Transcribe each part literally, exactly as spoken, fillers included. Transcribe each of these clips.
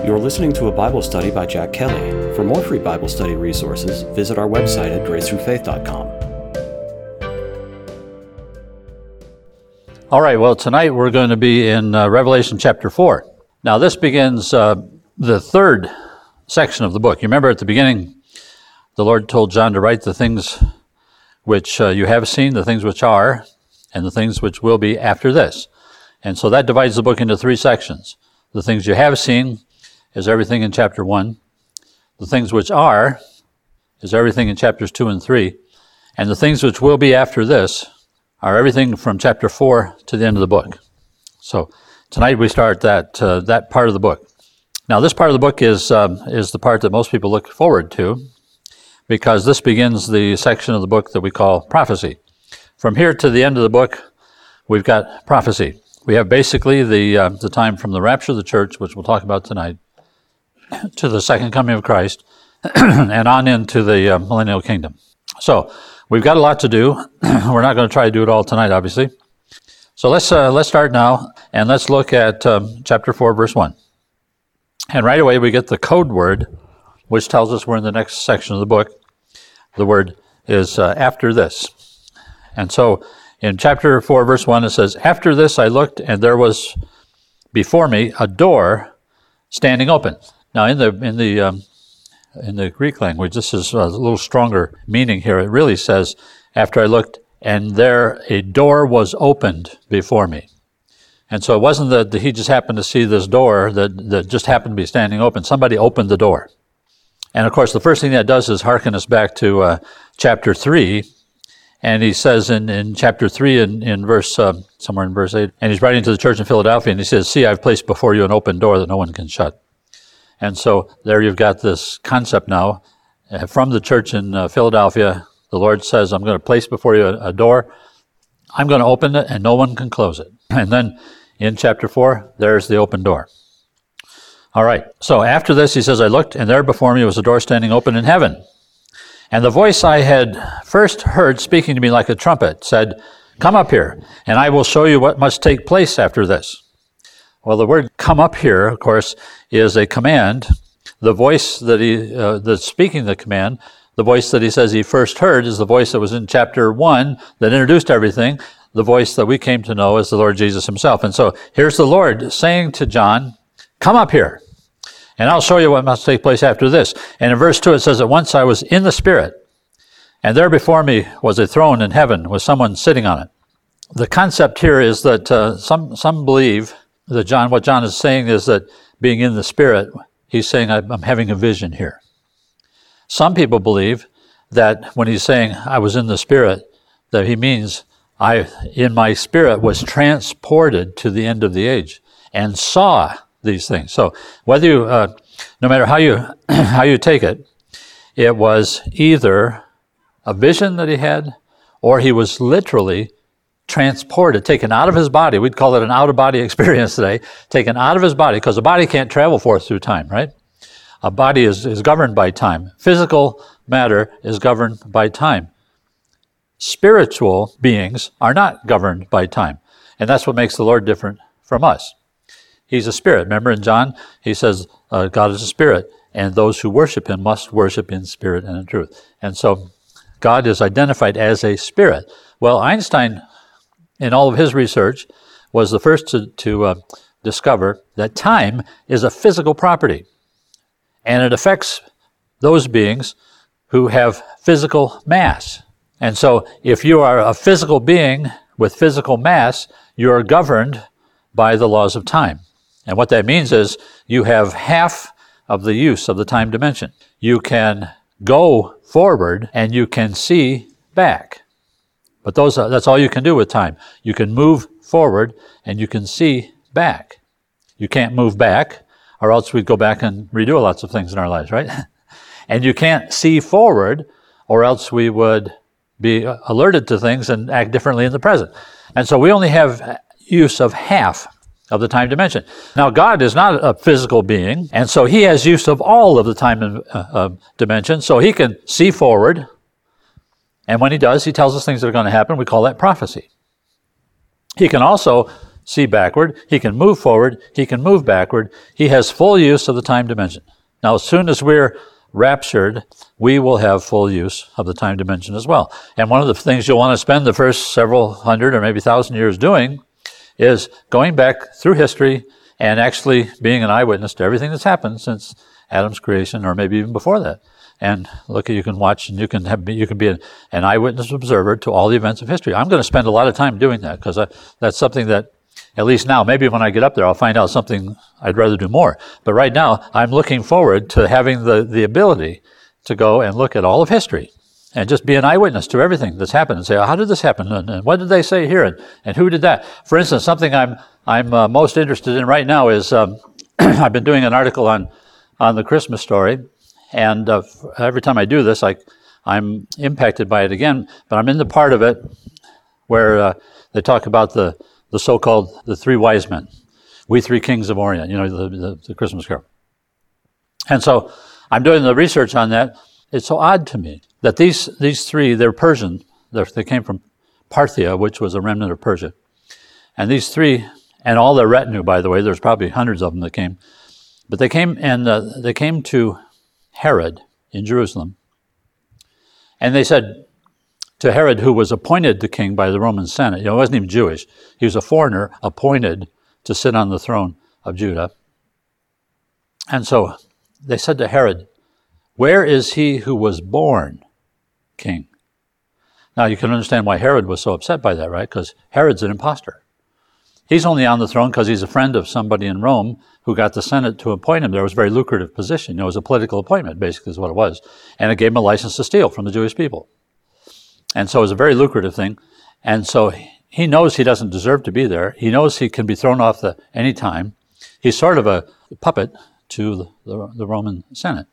You're listening to a Bible study by Jack Kelly. For more free Bible study resources, visit our website at grace through faith dot com. All right, well, tonight we're going to be in uh, Revelation chapter four. Now, this begins uh, the third section of the book. You remember at the beginning, the Lord told John to write the things which uh, you have seen, the things which are, and the things which will be after this. And so that divides the book into three sections. The things you have seen is everything in chapter one. The things which are is everything in chapters two and three. And the things which will be after this are everything from chapter four to the end of the book. So tonight we start that uh, that part of the book. Now this part of the book is um, is the part that most people look forward to, because this begins the section of the book that we call prophecy. From here to the end of the book, we've got prophecy. We have basically the uh, the time from the rapture of the church, which we'll talk about tonight, to the second coming of Christ, and on into the uh, millennial kingdom. So we've got a lot to do. We're not going to try to do it all tonight, obviously. So let's uh, let's start now, and let's look at um, chapter four, verse one. And right away we get the code word, which tells us we're in the next section of the book. The word is uh, after this. And so in chapter four, verse one, it says, "After this I looked, and there was before me a door standing open." Now in the in the um, in the Greek language, this is a little stronger meaning here. It really says, "After I looked, and there a door was opened before me." And so it wasn't that he just happened to see this door that, that just happened to be standing open. Somebody opened the door. And of course, the first thing that does is hearken us back to uh, chapter three. And he says in, in chapter three, in, in verse, uh, somewhere in verse eight, and he's writing to the church in Philadelphia, and he says, "See, I've placed before you an open door that no one can shut." And so there you've got this concept now uh, from the church in uh, Philadelphia. The Lord says, "I'm going to place before you a, a door. I'm going to open it, and no one can close it." And then in chapter four, there's the open door. All right, so after this, he says, "I looked, and there before me was a door standing open in heaven. And the voice I had first heard speaking to me like a trumpet said, 'Come up here, and I will show you what must take place after this.'" Well, the word "come up here," of course, is a command. The voice that he, uh, that's speaking the command, the voice that he says he first heard, is the voice that was in chapter one that introduced everything, the voice that we came to know as the Lord Jesus himself. And so here's the Lord saying to John, "Come up here, and I'll show you what must take place after this." And in verse two it says, "At once I was in the Spirit, and there before me was a throne in heaven with someone sitting on it." The concept here is that uh, some some believe that John, what John is saying is that being in the Spirit, he's saying, "I'm having a vision here." Some people believe that when he's saying, "I was in the Spirit," that he means, I, in my spirit, was transported to the end of the age and saw these things. So whether you, uh, no matter how you how you take it, it was either a vision that he had, or he was literally transported, taken out of his body. We'd call it an out-of-body experience today, taken out of his body, because a body can't travel forth through time, right? A body is, is governed by time. Physical matter is governed by time. Spiritual beings are not governed by time. And that's what makes the Lord different from us. He's a spirit. Remember in John, he says, uh, God is a spirit, and those who worship him must worship in spirit and in truth. And so God is identified as a spirit. Well, Einstein, in all of his research, was the first to, to uh, discover that time is a physical property, and it affects those beings who have physical mass. And so if you are a physical being with physical mass, you are governed by the laws of time. And what that means is you have half of the use of the time dimension. You can go forward and you can see back. But those are, that's all you can do with time. You can move forward and you can see back. You can't move back, or else we'd go back and redo lots of things in our lives, right? And you can't see forward, or else we would be alerted to things and act differently in the present. And so we only have use of half of the time dimension. Now, God is not a physical being, and so he has use of all of the time uh, uh, dimension, so he can see forward, and when he does, he tells us things that are going to happen. We call that prophecy. He can also see backward, he can move forward, he can move backward. He has full use of the time dimension. Now, as soon as we're raptured, we will have full use of the time dimension as well. And one of the things you'll want to spend the first several hundred or maybe thousand years doing is going back through history and actually being an eyewitness to everything that's happened since Adam's creation, or maybe even before that. And look, you can watch and you can have you can be an, an eyewitness observer to all the events of history. I'm going to spend a lot of time doing that because that's something that, at least now, maybe when I get up there, I'll find out something I'd rather do more. But right now, I'm looking forward to having the, the ability to go and look at all of history and just be an eyewitness to everything that's happened and say, oh, how did this happen? And, and what did they say here? And, and who did that? For instance, something I'm I'm uh, most interested in right now is um, I've been doing an article on on the Christmas story, and uh, every time I do this, I, I'm impacted by it again. But I'm in the part of it where uh, they talk about the the so-called the three wise men, we three kings of Orient, you know, the, the, the Christmas carol. And so I'm doing the research on that. It's so odd to me that these these three, they're Persian. They're, they came from Parthia, which was a remnant of Persia. And these three, and all their retinue, by the way, there's probably hundreds of them that came. But they came and uh, they came to Herod in Jerusalem. And they said to Herod, who was appointed the king by the Roman Senate, you know, he wasn't even Jewish. He was a foreigner appointed to sit on the throne of Judah. And so they said to Herod, where is he who was born king? Now you can understand why Herod was so upset by that, right? Because Herod's an imposter. He's only on the throne because he's a friend of somebody in Rome who got the Senate to appoint him. There was a very lucrative position. You know, it was a political appointment, basically, is what it was. And it gave him a license to steal from the Jewish people. And so it was a very lucrative thing. And so he knows he doesn't deserve to be there. He knows he can be thrown off the any time. He's sort of a puppet to the, the, the Roman Senate.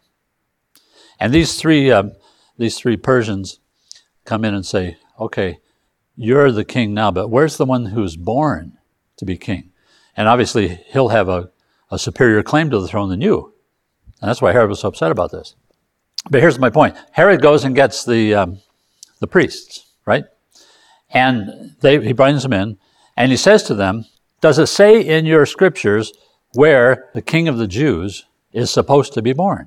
And these three um, these three Persians come in and say, okay, you're the king now, but where's the one who's born to be king? And obviously he'll have a, a superior claim to the throne than you. And that's why Herod was so upset about this. But here's my point. Herod goes and gets the um, the priests, right? And they, he brings them in, and he says to them, does it say in your scriptures where the king of the Jews is supposed to be born?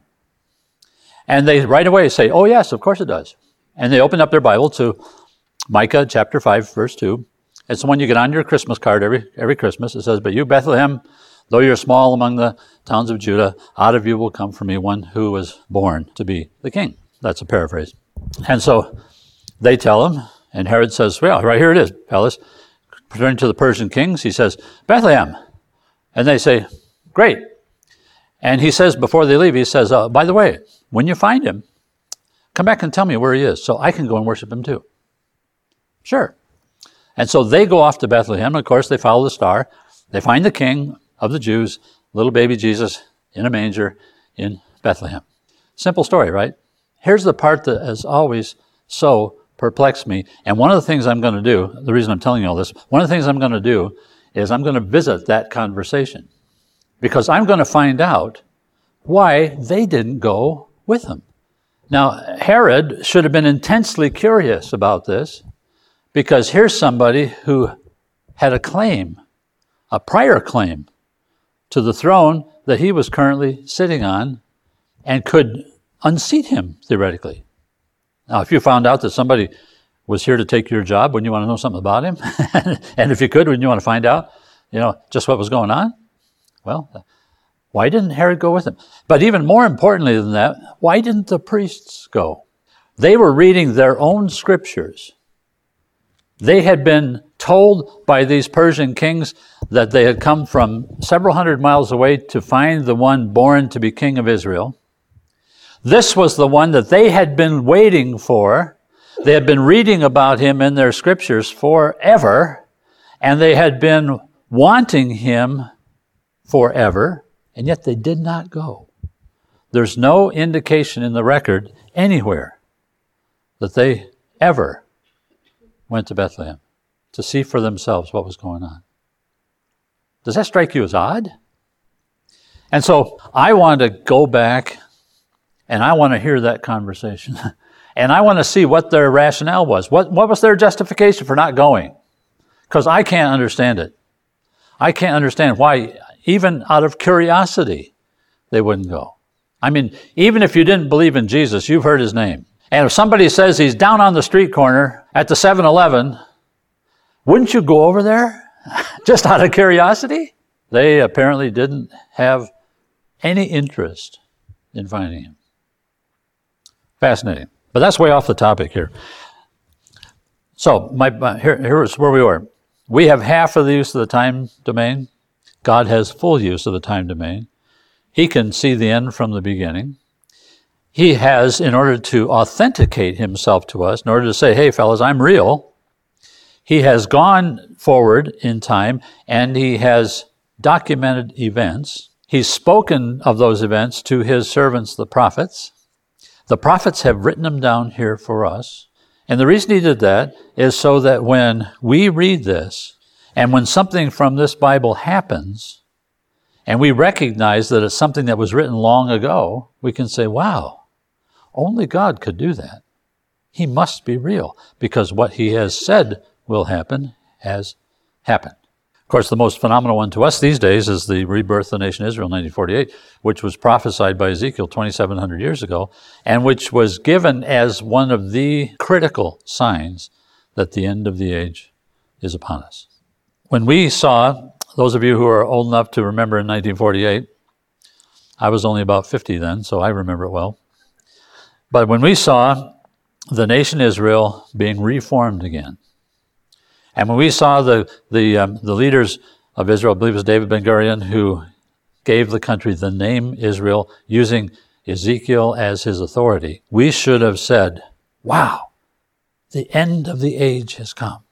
And they right away say, oh yes, of course it does. And they open up their Bible to Micah chapter five, verse two. It's the one you get on your Christmas card every every Christmas. It says, but you, Bethlehem, though you're small among the towns of Judah, out of you will come for me one who was born to be the king. That's a paraphrase. And so they tell him, and Herod says, well, right here it is, fellas. Turning to the Persian kings, he says, Bethlehem. And they say, great. And he says, before they leave, he says, uh, by the way, when you find him, come back and tell me where he is so I can go and worship him too. Sure. And so they go off to Bethlehem. Of course, they follow the star. They find the king of the Jews, little baby Jesus in a manger in Bethlehem. Simple story, right? Here's the part that has always so perplexed me. And one of the things I'm going to do, the reason I'm telling you all this, one of the things I'm going to do is I'm going to visit that conversation because I'm going to find out why they didn't go with him. Now, Herod should have been intensely curious about this because here's somebody who had a claim, a prior claim to the throne that he was currently sitting on and could unseat him, theoretically. Now, if you found out that somebody was here to take your job, wouldn't you want to know something about him? And if you could, wouldn't you want to find out, you know, just what was going on? Well, why didn't Herod go with him? But even more importantly than that, why didn't the priests go? They were reading their own scriptures. They had been told by these Persian kings that they had come from several hundred miles away to find the one born to be king of Israel. This was the one that they had been waiting for. They had been reading about him in their scriptures forever, and they had been wanting him forever, and yet they did not go. There's no indication in the record anywhere that they ever went to Bethlehem to see for themselves what was going on. Does that strike you as odd? And so I want to go back and I want to hear that conversation. And I want to see what their rationale was. What, what was their justification for not going? Because I can't understand it. I can't understand why, even out of curiosity, they wouldn't go. I mean, even if you didn't believe in Jesus, you've heard his name. And if somebody says he's down on the street corner at the seven eleven, wouldn't you go over there just out of curiosity? They apparently didn't have any interest in finding him. Fascinating. But that's way off the topic here. So my, my here, here's where we were. We have half of the use of the time domain. God has full use of the time domain. He can see the end from the beginning. He has, in order to authenticate himself to us, in order to say, hey, fellas, I'm real, he has gone forward in time and he has documented events. He's spoken of those events to his servants, the prophets. The prophets have written them down here for us. And the reason he did that is so that when we read this, and when something from this Bible happens, and we recognize that it's something that was written long ago, we can say, wow, only God could do that. He must be real, because what he has said will happen has happened. Of course, the most phenomenal one to us these days is the rebirth of the nation Israel in nineteen forty-eight, which was prophesied by Ezekiel twenty-seven hundred years ago, and which was given as one of the critical signs that the end of the age is upon us. When we saw, those of you who are old enough to remember in nineteen forty-eight, I was only about fifty then, so I remember it well. But when we saw the nation Israel being reformed again, and when we saw the the um, the leaders of Israel, I believe it was David Ben-Gurion, who gave the country the name Israel using Ezekiel as his authority, we should have said, wow, the end of the age has come.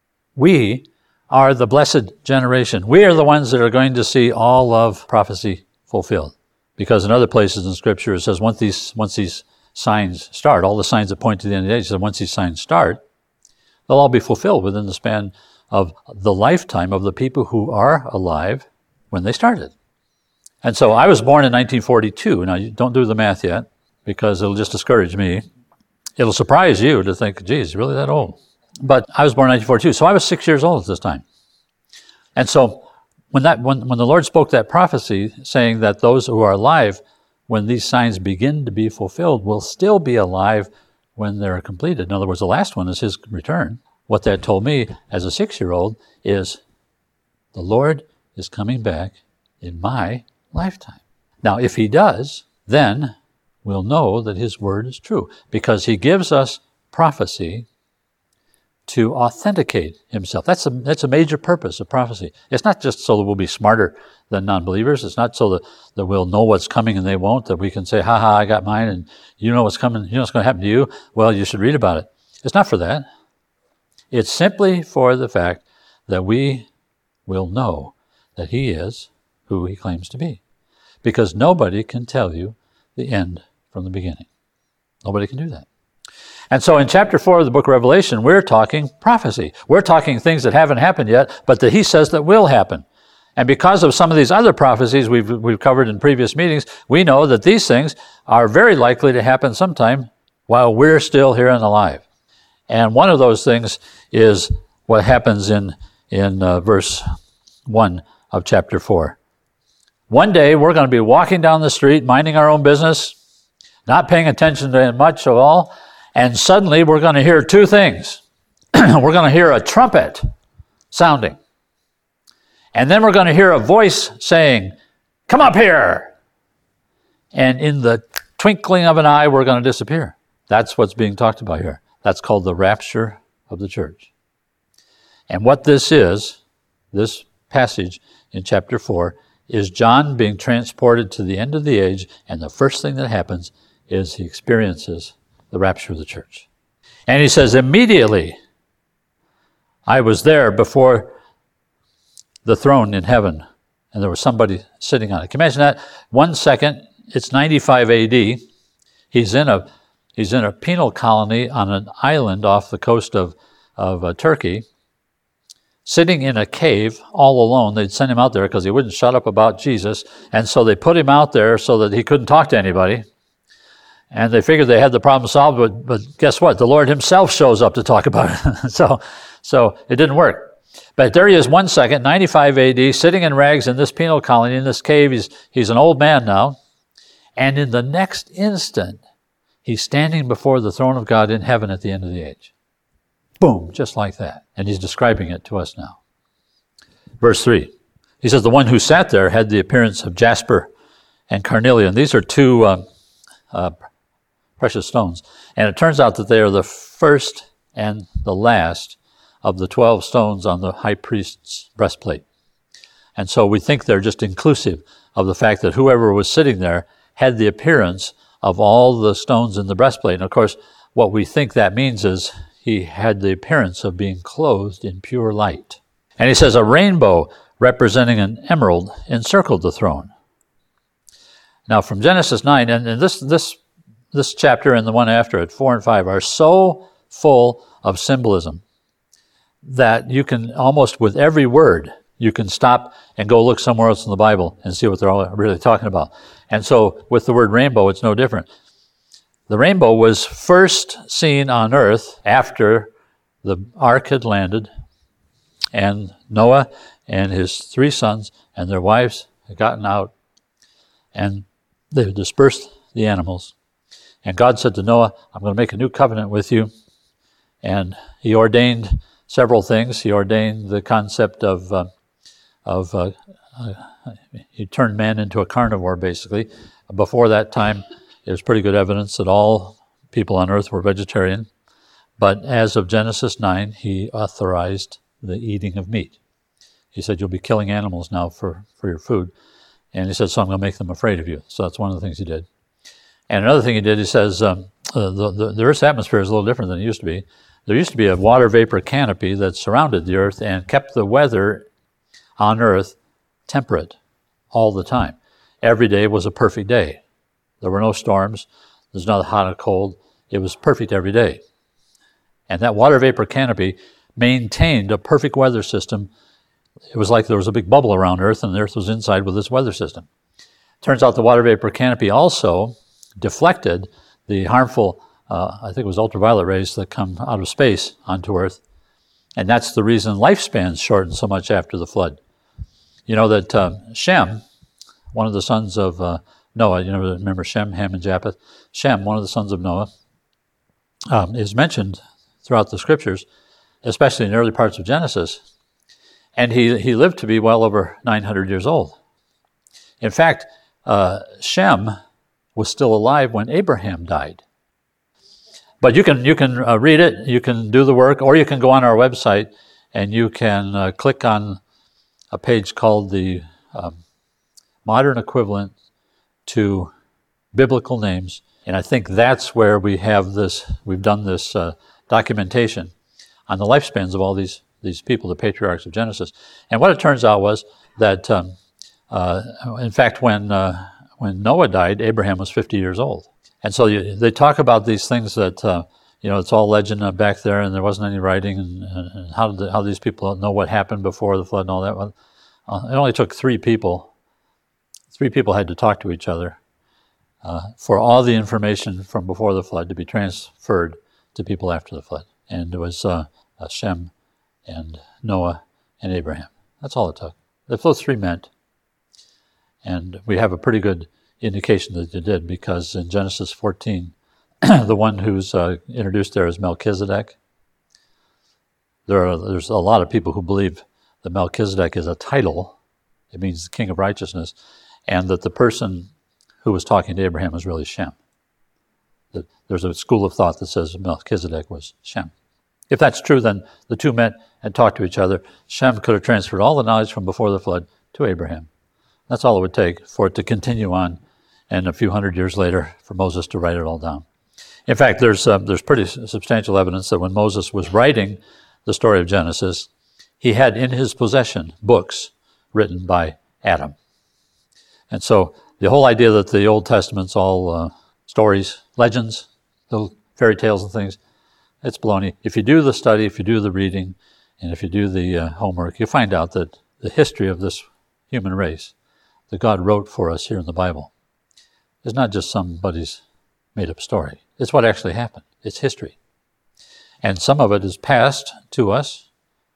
We are the blessed generation. We are the ones that are going to see all of prophecy fulfilled. Because in other places in Scripture it says once these once these signs start, all the signs that point to the end of the age, so once these signs start, they'll all be fulfilled within the span of the lifetime of the people who are alive when they started. And so I was born in nineteen forty-two. Now, you don't do the math yet, because it'll just discourage me. It'll surprise you to think, geez, really that old? But I was born in nineteen forty-two, so I was six years old at this time. And so when that when, when the Lord spoke that prophecy, saying that those who are alive, when these signs begin to be fulfilled, will still be alive when they're completed. In other words, the last one is his return. What that told me as a six-year-old is the Lord is coming back in my lifetime. Now, if he does, then we'll know that his word is true, because he gives us prophecy to authenticate himself. That's a, that's a major purpose of prophecy. It's not just so that we'll be smarter than non-believers. It's not so that, that we'll know what's coming and they won't, that we can say, ha ha, I got mine, and you know what's coming, you know what's going to happen to you. Well, you should read about it. It's not for that. It's simply for the fact that we will know that he is who he claims to be. Because nobody can tell you the end from the beginning. Nobody can do that. And so in chapter four of the book of Revelation, we're talking prophecy. We're talking things that haven't happened yet, but that he says that will happen. And because of some of these other prophecies we've, we've covered in previous meetings, we know that these things are very likely to happen sometime while we're still here and alive. And one of those things is what happens in, in uh, verse one of chapter four. One day we're going to be walking down the street, minding our own business, not paying attention to much at all, and suddenly we're going to hear two things. We're going to hear a trumpet sounding. And then we're going to hear a voice saying, come up here. And in the twinkling of an eye, we're going to disappear. That's what's being talked about here. That's called the rapture of the church. And what this is, this passage in chapter four, is John being transported to the end of the age, and the first thing that happens is he experiences the rapture of the church. And he says, immediately I was there before the throne in heaven, and there was somebody sitting on it. Can you imagine that? One second, it's ninety-five A D. He's in a he's in a penal colony on an island off the coast of, of uh, Turkey, sitting in a cave all alone. They'd send him out there because he wouldn't shut up about Jesus, and so they put him out there so that he couldn't talk to anybody. And they figured they had the problem solved, but, but guess what? The Lord himself shows up to talk about it. so, so it didn't work. But there he is one second, ninety-five A D, sitting in rags in this penal colony, in this cave. He's, he's an old man now. And in the next instant, he's standing before the throne of God in heaven at the end of the age. Boom, just like that. And he's describing it to us now. Verse three, he says, the one who sat there had the appearance of jasper and carnelian. These are two uh, uh, precious stones. And it turns out that they are the first and the last of the twelve stones on the high priest's breastplate. And so we think they're just inclusive of the fact that whoever was sitting there had the appearance of all the stones in the breastplate. And of course, what we think that means is he had the appearance of being clothed in pure light. And he says a rainbow representing an emerald encircled the throne. Now from Genesis nine, and, and this, this, this chapter and the one after it, four and five, are so full of symbolism that you can almost, with every word, you can stop and go look somewhere else in the Bible and see what they're all really talking about. And so with the word rainbow, it's no different. The rainbow was first seen on earth after the ark had landed and Noah and his three sons and their wives had gotten out and they had dispersed the animals. And God said to Noah, I'm going to make a new covenant with you. And he ordained several things. He ordained the concept of uh, of uh, uh, he turned man into a carnivore, basically. Before that time, there's pretty good evidence that all people on earth were vegetarian. But as of Genesis nine, he authorized the eating of meat. He said, you'll be killing animals now for, for your food. And he said, so I'm going to make them afraid of you. So that's one of the things he did. And another thing he did, he says, um, uh, the, the, the Earth's atmosphere is a little different than it used to be. There used to be a water vapor canopy that surrounded the Earth and kept the weather on Earth temperate all the time. Every day was a perfect day. There were no storms. There's not hot or cold. It was perfect every day. And that water vapor canopy maintained a perfect weather system. It was like there was a big bubble around Earth, and the Earth was inside with this weather system. Turns out the water vapor canopy also deflected the harmful, uh, I think it was ultraviolet rays that come out of space onto Earth. And that's the reason lifespans shortened so much after the flood. You know that uh, Shem, one of the sons of uh, Noah, you know, remember Shem, Ham, and Japheth? Shem, one of the sons of Noah, um, is mentioned throughout the scriptures, especially in the early parts of Genesis. And he, he lived to be well over nine hundred years old. In fact, uh, Shem was still alive when Abraham died. But you can you can uh, read it, you can do the work, or you can go on our website and you can uh, click on a page called the um, modern equivalent to biblical names. And I think that's where we have this, we've done this uh, documentation on the lifespans of all these, these people, the patriarchs of Genesis. And what it turns out was that, um, uh, in fact, when, uh, when Noah died, Abraham was fifty years old. And so you, they talk about these things that, uh, you know, it's all legend uh, back there, and there wasn't any writing, and, and how did the, how these people know what happened before the flood and all that. Well, uh, it only took three people. Three people had to talk to each other uh, for all the information from before the flood to be transferred to people after the flood. And it was uh, uh, Shem and Noah and Abraham. That's all it took. If those three meant. And we have a pretty good indication that they did, because in Genesis fourteen, the one who's uh, introduced there is Melchizedek. There are, there's a lot of people who believe that Melchizedek is a title. It means the king of righteousness, and that the person who was talking to Abraham is really Shem. That there's a school of thought that says Melchizedek was Shem. If that's true, then the two met and talked to each other. Shem could have transferred all the knowledge from before the flood to Abraham. That's all it would take for it to continue on, and a few hundred years later for Moses to write it all down. In fact, there's uh, there's pretty substantial evidence that when Moses was writing the story of Genesis, he had in his possession books written by Adam. And so the whole idea that the Old Testament's all uh, stories, legends, little fairy tales and things, it's baloney. If you do the study, if you do the reading, and if you do the uh, homework, you find out that the history of this human race that God wrote for us here in the Bible is not just somebody's made-up story. It's what actually happened. It's history. And some of it is passed to us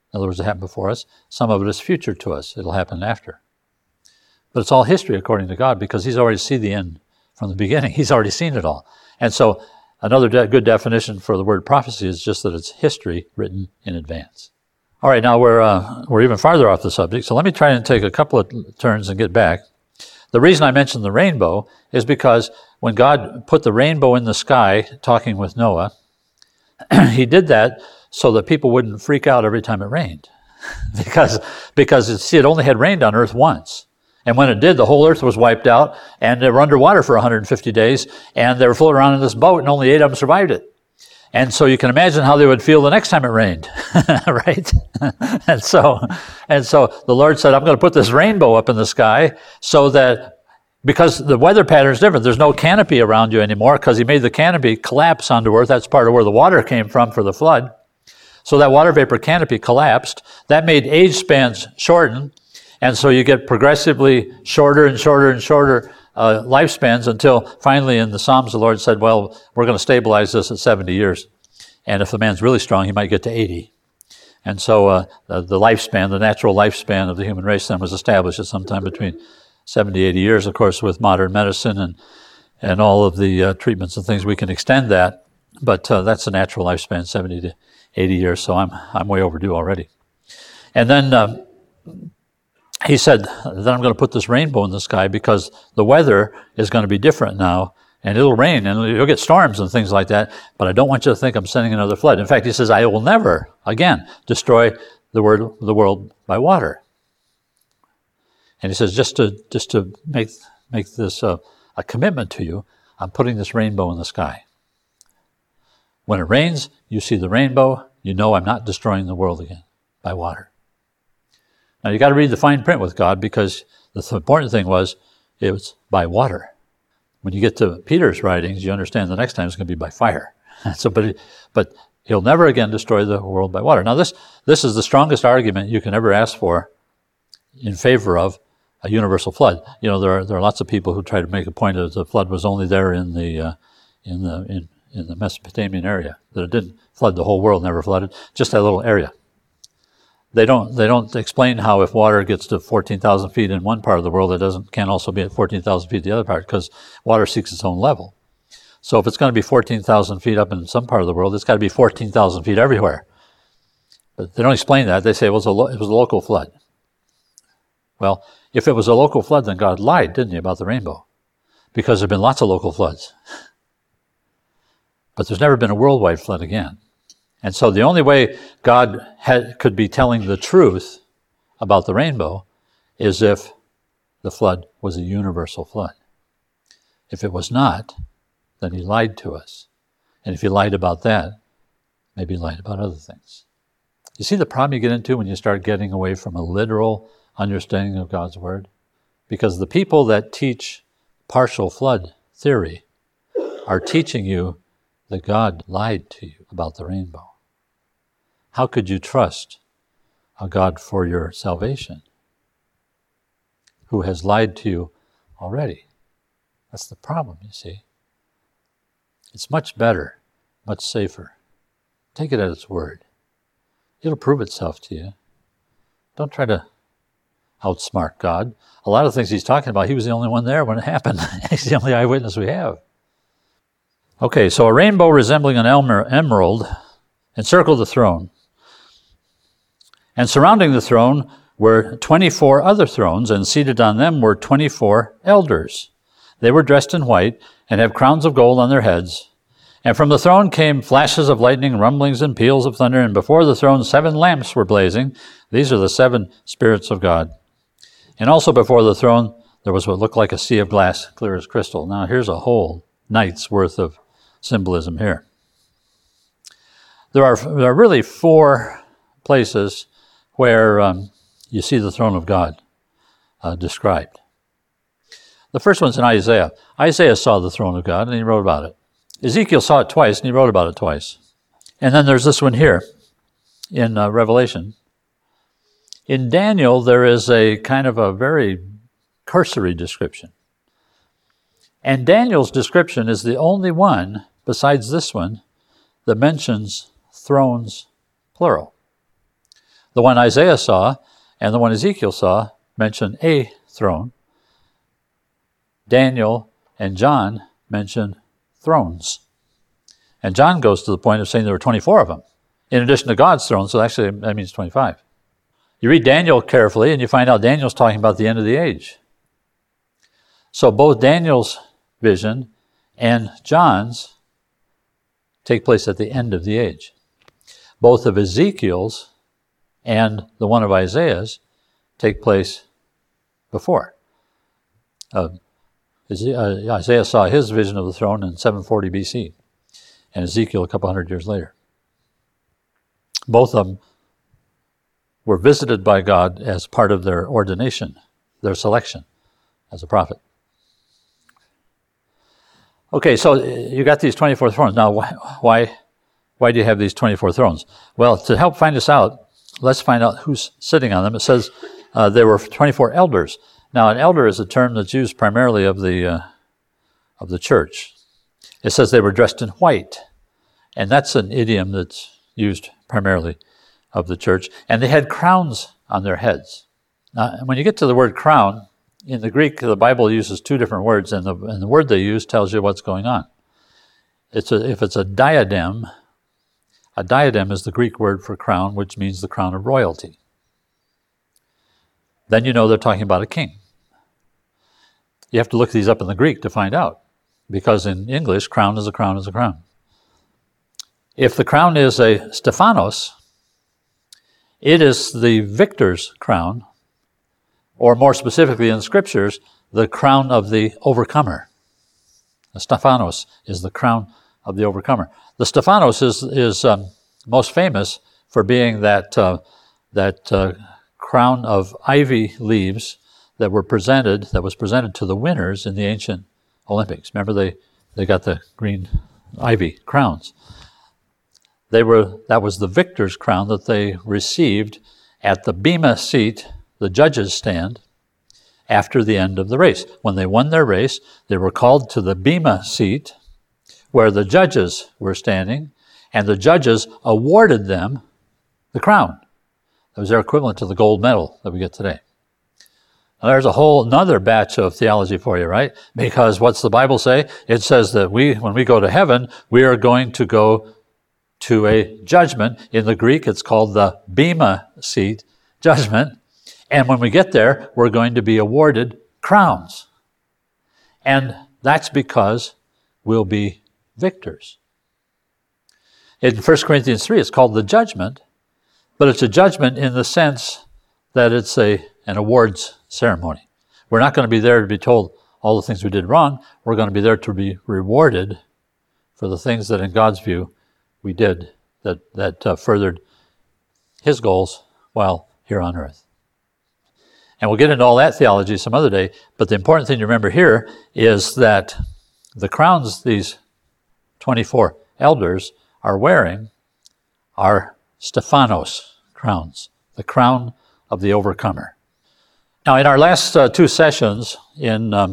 In other words, it happened before us. Some of it is future to us. It'll happen after. But it's all history according to God because he's already seen the end from the beginning. He's already seen it all. And so another de- good definition for the word prophecy is just that it's history written in advance. All right, now we're uh, we're even farther off the subject, so let me try and take a couple of turns and get back. The reason I mentioned the rainbow is because when God put the rainbow in the sky, talking with Noah, he did that so that people wouldn't freak out every time it rained. because, because it, see, it only had rained on earth once. And when it did, the whole earth was wiped out, and they were underwater for one hundred fifty days, and they were floating around in this boat, and only eight of them survived it. And so you can imagine how they would feel the next time it rained, right? and so, and so the Lord said, I'm going to put this rainbow up in the sky so that, because the weather pattern is different, there's no canopy around you anymore because he made the canopy collapse onto earth. That's part of where the water came from for the flood. So that water vapor canopy collapsed. That made age spans shorten. And so you get progressively shorter and shorter and shorter uh, lifespans until finally in the Psalms the Lord said, well, we're going to stabilize this at seventy years. And if the man's really strong, he might get to eighty. And so uh, the, the lifespan, the natural lifespan of the human race then was established at sometime between seventy, eighty years. Of course, with modern medicine and, and all of the uh, treatments and things, we can extend that. But uh, that's the natural lifespan, seventy to eighty years. So I'm, I'm way overdue already. And then Uh, He said, then I'm going to put this rainbow in the sky because the weather is going to be different now, and it'll rain, and you'll get storms and things like that, but I don't want you to think I'm sending another flood. In fact, he says, I will never, again, destroy the, word, the world by water. And he says, just to just to make, make this uh, a commitment to you, I'm putting this rainbow in the sky. When it rains, you see the rainbow, you know I'm not destroying the world again by water. Now, you got to read the fine print with God because the th- important thing was it was by water. When you get to Peter's writings, you understand the next time it's going to be by fire. so, but, it, but he'll never again destroy the world by water. Now, this, this is the strongest argument you can ever ask for in favor of a universal flood. You know, there are, there are lots of people who try to make a point that the flood was only there in the, uh, in the, in, in the Mesopotamian area, that it didn't flood the whole world, never flooded, just that little area. They don't they don't explain how if water gets to fourteen thousand feet in one part of the world, it doesn't can also be at fourteen thousand feet the other part, because water seeks its own level. So if it's going to be fourteen thousand feet up in some part of the world, it's got to be fourteen thousand feet everywhere. But they don't explain that. They say it was a, lo- it was a local flood. Well, if it was a local flood, then God lied, didn't he, about the rainbow? Because there have been lots of local floods. But there's never been a worldwide flood again. And so the only way God had, could be telling the truth about the rainbow is if the flood was a universal flood. If it was not, then he lied to us. And if he lied about that, maybe he lied about other things. You see the problem you get into when you start getting away from a literal understanding of God's word? Because the people that teach partial flood theory are teaching you that God lied to you about the rainbow. How could you trust a God for your salvation who has lied to you already? That's the problem, you see. It's much better, much safer. Take it at its word. It'll prove itself to you. Don't try to outsmart God. A lot of things he's talking about, he was the only one there when it happened. He's the only eyewitness we have. Okay, so a rainbow resembling an emerald encircled the throne. And surrounding the throne were twenty-four other thrones, and seated on them were twenty-four elders. They were dressed in white and have crowns of gold on their heads. And from the throne came flashes of lightning, rumblings, and peals of thunder, and before the throne seven lamps were blazing. These are the seven spirits of God. And also before the throne there was what looked like a sea of glass, clear as crystal. Now here's a whole night's worth of symbolism here. There are, there are really four places where um, you see the throne of God uh, described. The first one's in Isaiah. Isaiah saw the throne of God, and he wrote about it. Ezekiel saw it twice, and he wrote about it twice. And then there's this one here in uh, Revelation. In Daniel, there is a kind of a very cursory description. And Daniel's description is the only one, besides this one, that mentions thrones, plural. The one Isaiah saw and the one Ezekiel saw mention a throne. Daniel and John mention thrones. And John goes to the point of saying there were twenty-four of them, in addition to God's throne, so actually that means twenty-five. You read Daniel carefully, and you find out Daniel's talking about the end of the age. So both Daniel's vision and John's take place at the end of the age. Both of Ezekiel's and the one of Isaiah's take place before. Uh, Isaiah saw his vision of the throne in seven forty B C, and Ezekiel a couple hundred years later. Both of them were visited by God as part of their ordination, their selection as a prophet. Okay, so you got these twenty-four thrones. Now, why, why do you have these twenty-four thrones? Well, to help find this out, let's find out who's sitting on them. It says uh, there were twenty-four elders. Now, an elder is a term that's used primarily of the uh, of the church. It says they were dressed in white, and that's an idiom that's used primarily of the church. And they had crowns on their heads. Now, when you get to the word crown, in the Greek, the Bible uses two different words, and the, and the word they use tells you what's going on. It's a, if it's a diadem, a diadem is the Greek word for crown, which means the crown of royalty. Then you know they're talking about a king. You have to look these up in the Greek to find out, because in English, crown is a crown is a crown. If the crown is a Stephanos, it is the victor's crown, or more specifically in the Scriptures, the crown of the overcomer. The Stephanos is the crown of the overcomer. The Stephanos is is um, most famous for being that uh, that uh, crown of ivy leaves that were presented that was presented to the winners in the ancient Olympics. Remember, they they got the green ivy crowns. They were that was the victor's crown that they received at the bema seat, the judges' stand, after the end of the race. When they won their race, they were called to the bema seat where the judges were standing, and the judges awarded them the crown. That was their equivalent to the gold medal that we get today. Now, there's a whole another batch of theology for you, right? Because what's the Bible say? It says that we, when we go to heaven, we are going to go to a judgment. In the Greek, it's called the bema seat judgment. And when we get there, we're going to be awarded crowns. And that's because we'll be victors. In First Corinthians three, it's called the judgment, but it's a judgment in the sense that it's a an awards ceremony. We're not going to be there to be told all the things we did wrong. We're going to be there to be rewarded for the things that in God's view we did that, that uh, furthered His goals while here on earth. And we'll get into all that theology some other day, but the important thing to remember here is that the crowns these twenty-four elders are wearing are Stephanos crowns, the crown of the overcomer. Now, in our last uh, two sessions in um,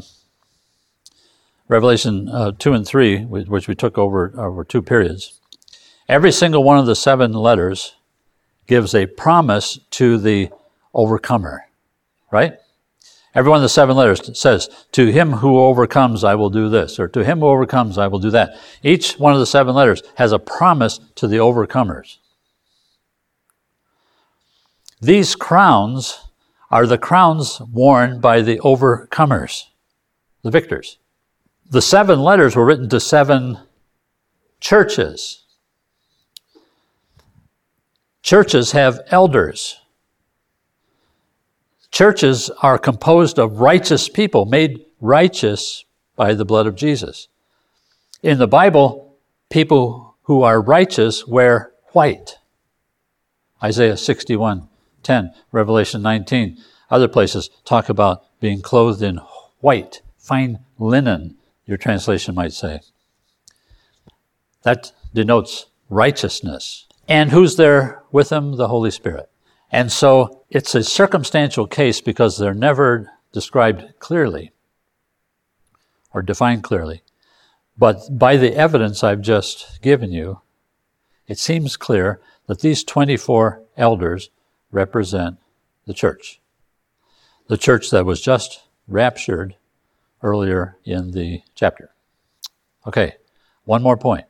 Revelation uh, two and three, which we took over over two periods, every single one of the seven letters gives a promise to the overcomer, right? Every one of the seven letters says, to him who overcomes, I will do this, or to him who overcomes, I will do that. Each one of the seven letters has a promise to the overcomers. These crowns are the crowns worn by the overcomers, the victors. The seven letters were written to seven churches. Churches have elders. Churches are composed of righteous people, made righteous by the blood of Jesus. In the Bible, people who are righteous wear white. Isaiah sixty-one ten, Revelation nineteen. Other places talk about being clothed in white, fine linen, your translation might say. That denotes righteousness. And who's there with them? The Holy Spirit. And so it's a circumstantial case because they're never described clearly or defined clearly. But by the evidence I've just given you, it seems clear that these twenty-four elders represent the church. The church that was just raptured earlier in the chapter. Okay, one more point.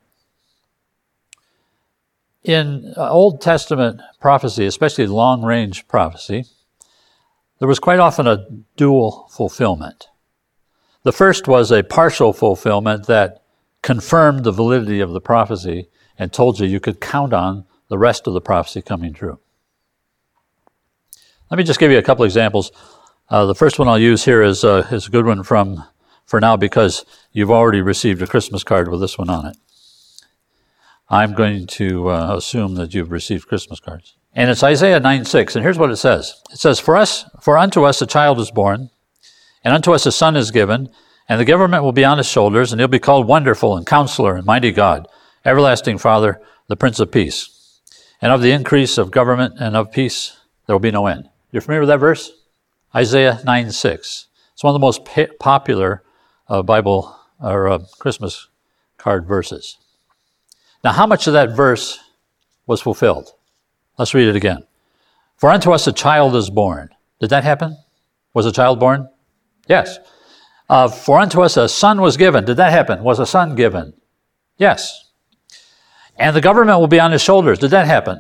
In Old Testament prophecy, especially long-range prophecy, there was quite often a dual fulfillment. The first was a partial fulfillment that confirmed the validity of the prophecy and told you you could count on the rest of the prophecy coming true. Let me just give you a couple examples. Uh, the first one I'll use here is, uh, is a good one from for now because you've already received a Christmas card with this one on it. I'm going to uh, assume that you've received Christmas cards. And it's Isaiah nine six, and here's what it says. It says, For us, for unto us a child is born, and unto us a son is given, and the government will be on his shoulders, and he'll be called Wonderful, and Counselor, and Mighty God, Everlasting Father, the Prince of Peace. And of the increase of government and of peace, there will be no end. You're familiar with that verse? Isaiah nine six. It's one of the most pa- popular uh, Bible or uh, Christmas card verses. Now, how much of that verse was fulfilled? Let's read it again. For unto us a child is born. Did that happen? Was a child born? Yes. Uh, for unto us a son was given. Did that happen? Was a son given? Yes. And the government will be on his shoulders. Did that happen?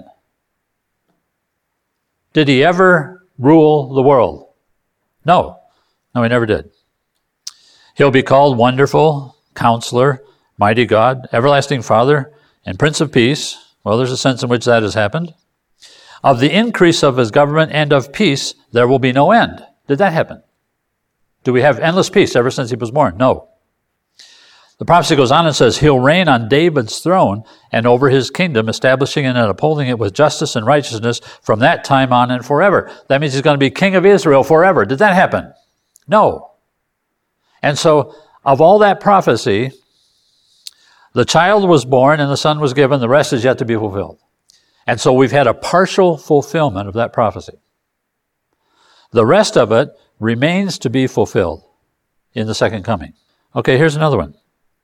Did he ever rule the world? No. No, he never did. He'll be called Wonderful, Counselor, Mighty God, Everlasting Father, and Prince of Peace. Well, there's a sense in which that has happened. Of the increase of his government and of peace, there will be no end. Did that happen? Do we have endless peace ever since he was born? No. The prophecy goes on and says, He'll reign on David's throne and over his kingdom, establishing and upholding it with justice and righteousness from that time on and forever. That means he's going to be king of Israel forever. Did that happen? No. And so, of all that prophecy, the child was born and the son was given. The rest is yet to be fulfilled. And so we've had a partial fulfillment of that prophecy. The rest of it remains to be fulfilled in the second coming. Okay, here's another one.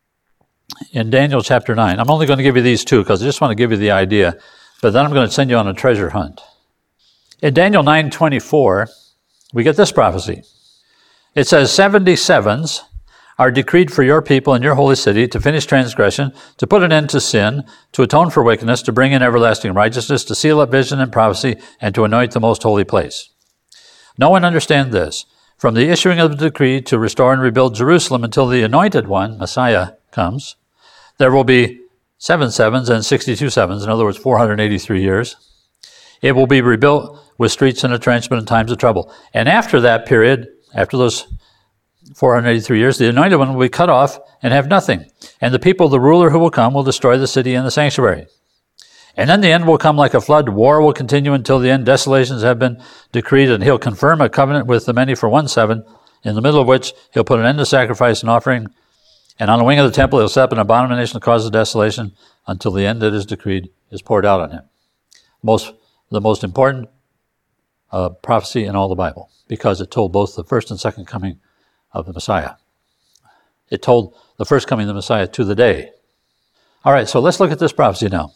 In Daniel chapter nine, I'm only going to give you these two because I just want to give you the idea, but then I'm going to send you on a treasure hunt. In Daniel nine twenty-four, we get this prophecy. It says, seventy sevens are decreed for your people in your holy city to finish transgression, to put an end to sin, to atone for wickedness, to bring in everlasting righteousness, to seal up vision and prophecy, and to anoint the most holy place. No one understand this. From the issuing of the decree to restore and rebuild Jerusalem until the anointed one, Messiah, comes, there will be seven sevens and sixty-two sevens, in other words, four hundred eighty-three years. It will be rebuilt with streets and entrenchment in times of trouble. And after that period, after those four hundred eighty-three years, the anointed one will be cut off and have nothing. And the people, the ruler who will come, will destroy the city and the sanctuary. And then the end will come like a flood. War will continue until the end. Desolations have been decreed, and he'll confirm a covenant with the many for one seven, in the middle of which he'll put an end to sacrifice and offering. And on the wing of the temple, he'll set up an abomination that causes desolation until the end that is decreed is poured out on him. Most, the most important uh, prophecy in all the Bible, because it told both the first and second coming of the Messiah. It told the first coming of the Messiah to the day. All right, so let's look at this prophecy now.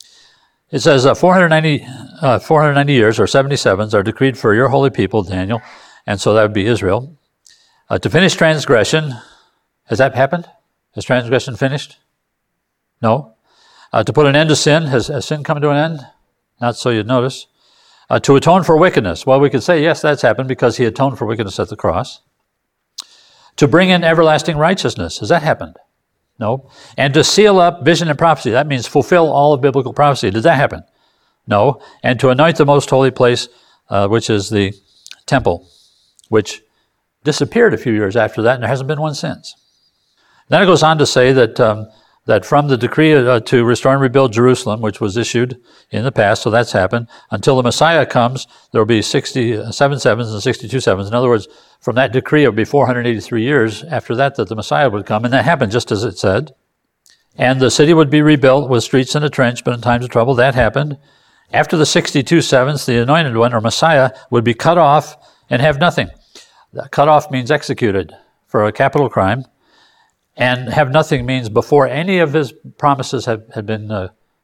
It says uh, four hundred ninety, uh, four hundred ninety years, or seventy-sevens, are decreed for your holy people, Daniel, and so that would be Israel, uh, to finish transgression. Has that happened? Has transgression finished? No. Uh, to put an end to sin. Has, has sin come to an end? Not so you'd notice. Uh, to atone for wickedness. Well, we could say, yes, that's happened because he atoned for wickedness at the cross. To bring in everlasting righteousness. Has that happened? No. And to seal up vision and prophecy. That means fulfill all of biblical prophecy. Did that happen? No. And to anoint the most holy place, uh, which is the temple, which disappeared a few years after that, and there hasn't been one since. Then it goes on to say that um, that from the decree uh, to restore and rebuild Jerusalem, which was issued in the past, so that's happened, until the Messiah comes, there will be sixty-seven sevens and sixty-two sevens. In other words, from that decree, it would be four hundred eighty-three years after that that the Messiah would come, and that happened just as it said. And the city would be rebuilt with streets and entrenchment in times of trouble. That happened. After the sixty-two sevens, the anointed one, or Messiah, would be cut off and have nothing. Cut off means executed for a capital crime, and have nothing means before any of his promises had, had been uh,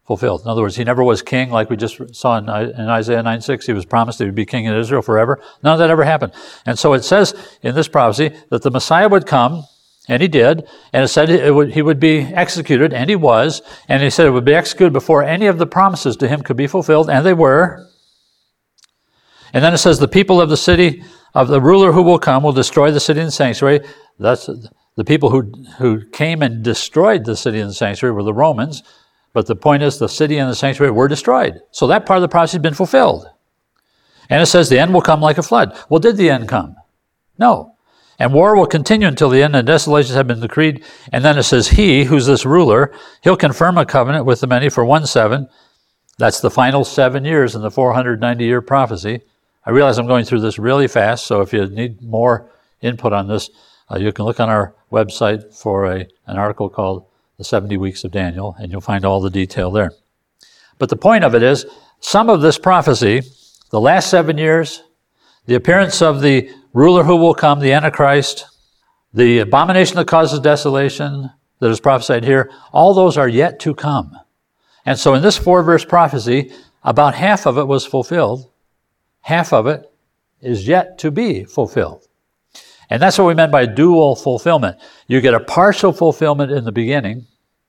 fulfilled. In other words, he never was king like we just saw in, in Isaiah nine six. He was promised he would be king in Israel forever. None of that ever happened. And so it says in this prophecy that the Messiah would come, and he did, and it said it would, he would be executed, and he was, and he said it would be executed before any of the promises to him could be fulfilled, and they were. And then it says the people of the city, of the ruler who will come, will destroy the city and the sanctuary. That's the people who, who came and destroyed the city and the sanctuary were the Romans. But the point is the city and the sanctuary were destroyed. So that part of the prophecy has been fulfilled. And it says the end will come like a flood. Well, did the end come? No. And war will continue until the end, and desolations have been decreed. And then it says he, who's this ruler, he'll confirm a covenant with the many for one seven. That's the final seven years in the four hundred ninety year prophecy. I realize I'm going through this really fast, so if you need more input on this, uh, you can look on our website for a, an article called The seventy Weeks of Daniel, and you'll find all the detail there. But the point of it is, some of this prophecy, the last seven years, the appearance of the ruler who will come, the Antichrist, the abomination that causes desolation that is prophesied here, all those are yet to come. And so in this four-verse prophecy, about half of it was fulfilled. Half of it is yet to be fulfilled. And that's what we meant by dual fulfillment. You get a partial fulfillment in the beginning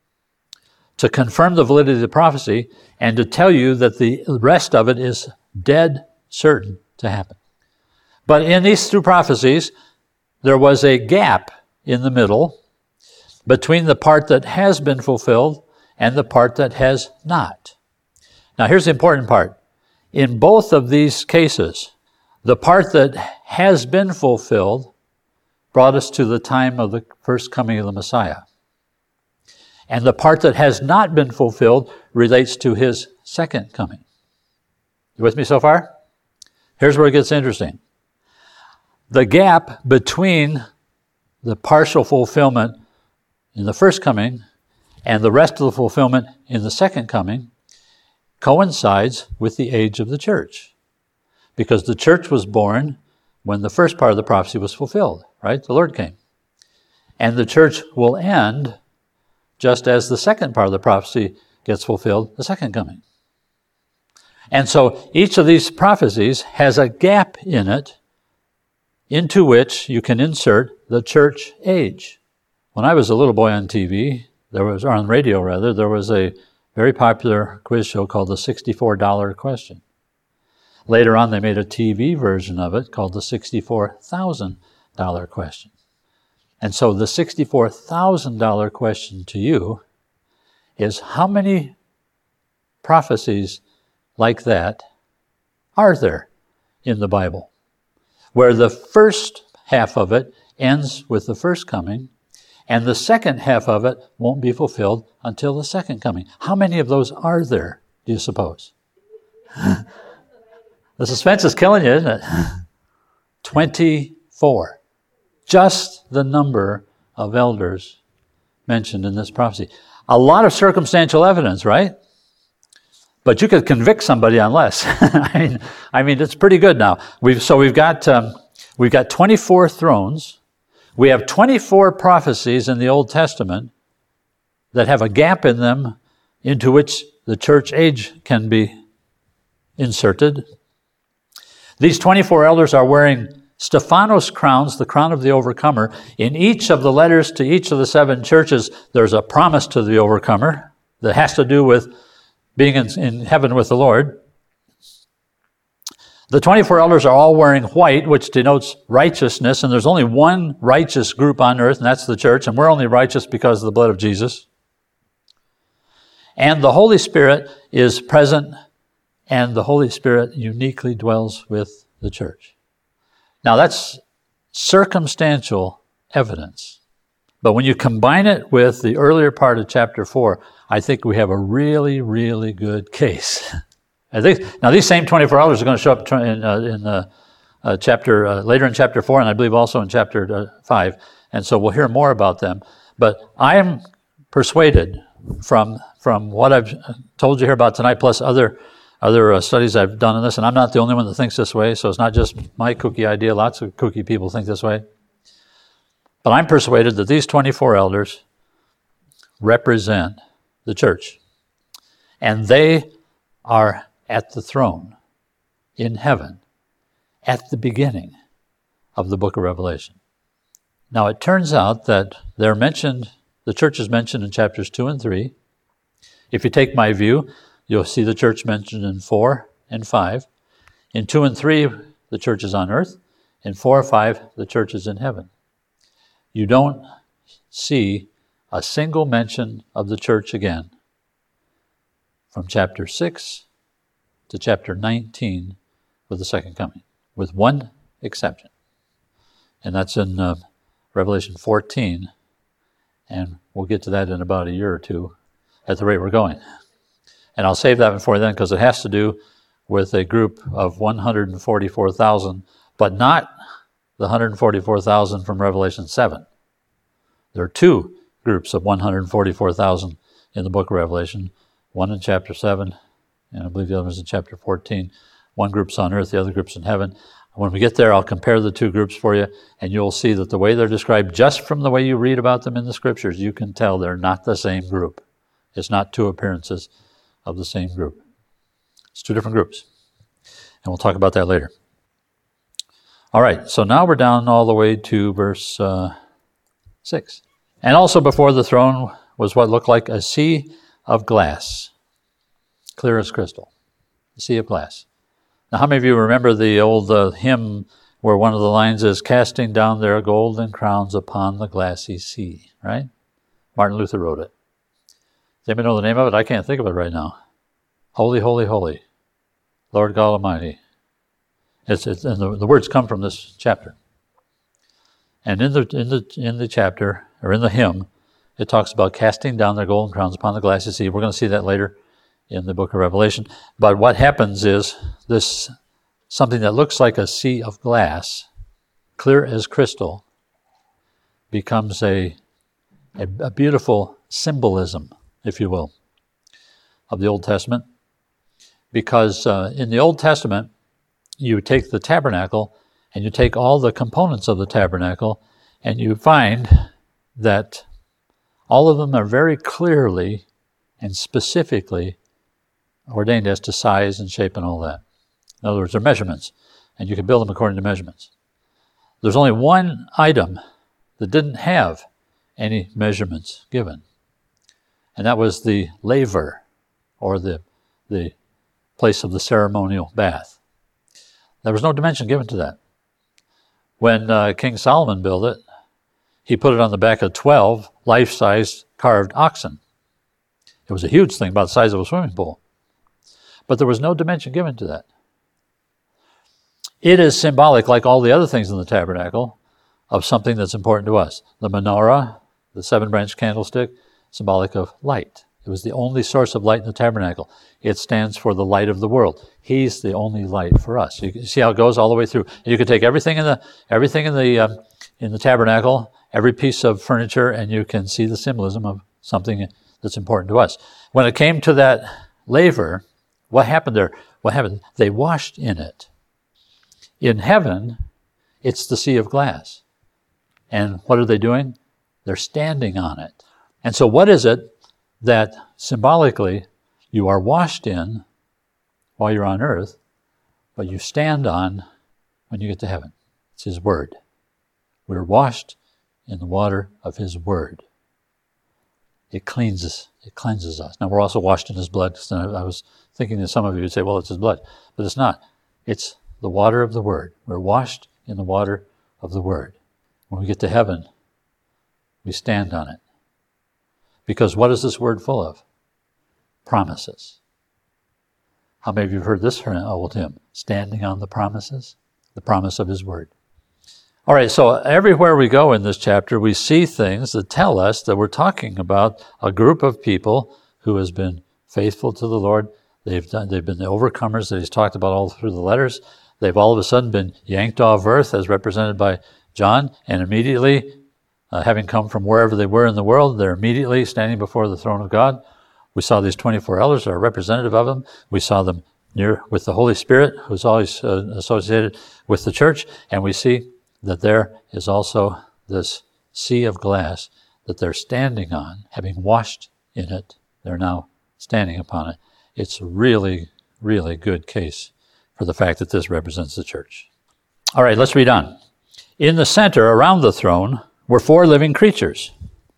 to confirm the validity of the prophecy and to tell you that the rest of it is dead certain to happen. But in these two prophecies, there was a gap in the middle between the part that has been fulfilled and the part that has not. Now here's the important part. In both of these cases, the part that has been fulfilled brought us to the time of the first coming of the Messiah. And the part that has not been fulfilled relates to his second coming. You with me so far? Here's where it gets interesting. The gap between the partial fulfillment in the first coming and the rest of the fulfillment in the second coming coincides with the age of the church. Because the church was born when the first part of the prophecy was fulfilled, right? The Lord came. And the church will end just as the second part of the prophecy gets fulfilled, the second coming. And so each of these prophecies has a gap in it into which you can insert the church age. When I was a little boy on T V, there was, or on radio rather, there was a very popular quiz show called the sixty-four dollar question. Later on, they made a T V version of it called the sixty-four thousand dollar question. And so the sixty-four thousand dollar question to you is, how many prophecies like that are there in the Bible, where the first half of it ends with the first coming, and the second half of it won't be fulfilled until the second coming? How many of those are there, do you suppose? The suspense is killing you, isn't it? twenty-four. Just the number of elders mentioned in this prophecy. A lot of circumstantial evidence, right? But you could convict somebody on less. I mean, I mean, it's pretty good now. We've so we've got um, we've got twenty-four thrones. We have twenty-four prophecies in the Old Testament that have a gap in them into which the church age can be inserted. These twenty-four elders are wearing Stephanos crowns, the crown of the overcomer. In each of the letters to each of the seven churches, there's a promise to the overcomer that has to do with being in, in heaven with the Lord. The twenty-four elders are all wearing white, which denotes righteousness, and there's only one righteous group on earth, and that's the church, and we're only righteous because of the blood of Jesus. And the Holy Spirit is present, and the Holy Spirit uniquely dwells with the church. Now that's circumstantial evidence. But when you combine it with the earlier part of chapter four, I think we have a really, really good case. I think, now these same twenty-four elders are going to show up in, uh, in uh, uh, chapter uh, later in chapter four, and I believe also in chapter uh, five. And so we'll hear more about them. But I am persuaded from from what I've told you here about tonight, plus other other uh, studies I've done on this, and I'm not the only one that thinks this way, so it's not just my kooky idea. Lots of kooky people think this way. But I'm persuaded that these twenty-four elders represent the church. And they are at the throne in heaven at the beginning of the book of Revelation. Now, it turns out that they're mentioned, the church is mentioned in chapters two and three. If you take my view, you'll see the church mentioned in four and five. In two and three, the church is on earth. In four or five, the church is in heaven. You don't see a single mention of the church again from chapter six to chapter nineteen with the second coming, with one exception. And that's in uh, Revelation fourteen, and we'll get to that in about a year or two at the rate we're going. And I'll save that before then because it has to do with a group of one hundred forty-four thousand, but not the one hundred forty-four thousand from Revelation seven. There are two groups of one hundred forty-four thousand in the book of Revelation, one in chapter seven, and I believe the other is in chapter fourteen. One group's on earth, the other group's in heaven. When we get there, I'll compare the two groups for you, and you'll see that the way they're described, just from the way you read about them in the scriptures, you can tell they're not the same group. It's not two appearances of the same group. It's two different groups. And we'll talk about that later. All right, so now we're down all the way to verse uh, six. And also before the throne was what looked like a sea of glass, clear as crystal, a sea of glass. Now, how many of you remember the old uh, hymn where one of the lines is, casting down their golden crowns upon the glassy sea, right? Martin Luther wrote it. Does anybody know the name of it? I can't think of it right now. Holy, holy, holy, Lord God Almighty. It's, it's, and the, the words come from this chapter. And in the, in the, in the chapter, or in the hymn, it talks about casting down their golden crowns upon the glassy sea. We're going to see that later in the book of Revelation. But what happens is this, something that looks like a sea of glass, clear as crystal, becomes a, a, a beautiful symbolism, if you will, of the Old Testament. Because uh, in the Old Testament, you take the tabernacle and you take all the components of the tabernacle and you find that all of them are very clearly and specifically ordained as to size and shape and all that. In other words, they're measurements, and you can build them according to measurements. There's only one item that didn't have any measurements given, and that was the laver, or the, the place of the ceremonial bath. There was no dimension given to that. When uh, King Solomon built it, he put it on the back of twelve life-size carved oxen. It was a huge thing, about the size of a swimming pool. But there was no dimension given to that. It is symbolic, like all the other things in the tabernacle, of something that's important to us. The menorah, the seven-branch candlestick, symbolic of light. It was the only source of light in the tabernacle. It stands for the light of the world. He's the only light for us. You can see how it goes all the way through. You can take everything in the everything in the um, in the tabernacle, every piece of furniture, and you can see the symbolism of something that's important to us. When it came to that laver, what happened there? What happened? They washed in it. In heaven, it's the sea of glass. And what are they doing? They're standing on it. And so what is it that symbolically you are washed in while you're on earth, but you stand on when you get to heaven? It's His Word. We're washed in the water of His Word. It cleanses, it cleanses us. Now, we're also washed in His blood. I was thinking that some of you would say, well, it's His blood. But it's not. It's the water of the Word. We're washed in the water of the Word. When we get to heaven, we stand on it. Because what is this Word full of? Promises. How many of you have heard this old hymn? Standing on the promises, the promise of His Word. All right, so everywhere we go in this chapter, we see things that tell us that we're talking about a group of people who has been faithful to the Lord. They've done, they've been the overcomers that He's talked about all through the letters. They've all of a sudden been yanked off earth as represented by John, and immediately, uh, having come from wherever they were in the world, they're immediately standing before the throne of God. We saw these twenty-four elders are representative of Him. We saw them near with the Holy Spirit, who's always uh, associated with the church, and we see that there is also this sea of glass that they're standing on, having washed in it. They're now standing upon it. it's a really, really good case for the fact that this represents the church. All right, let's read on. In the center, around the throne, were four living creatures.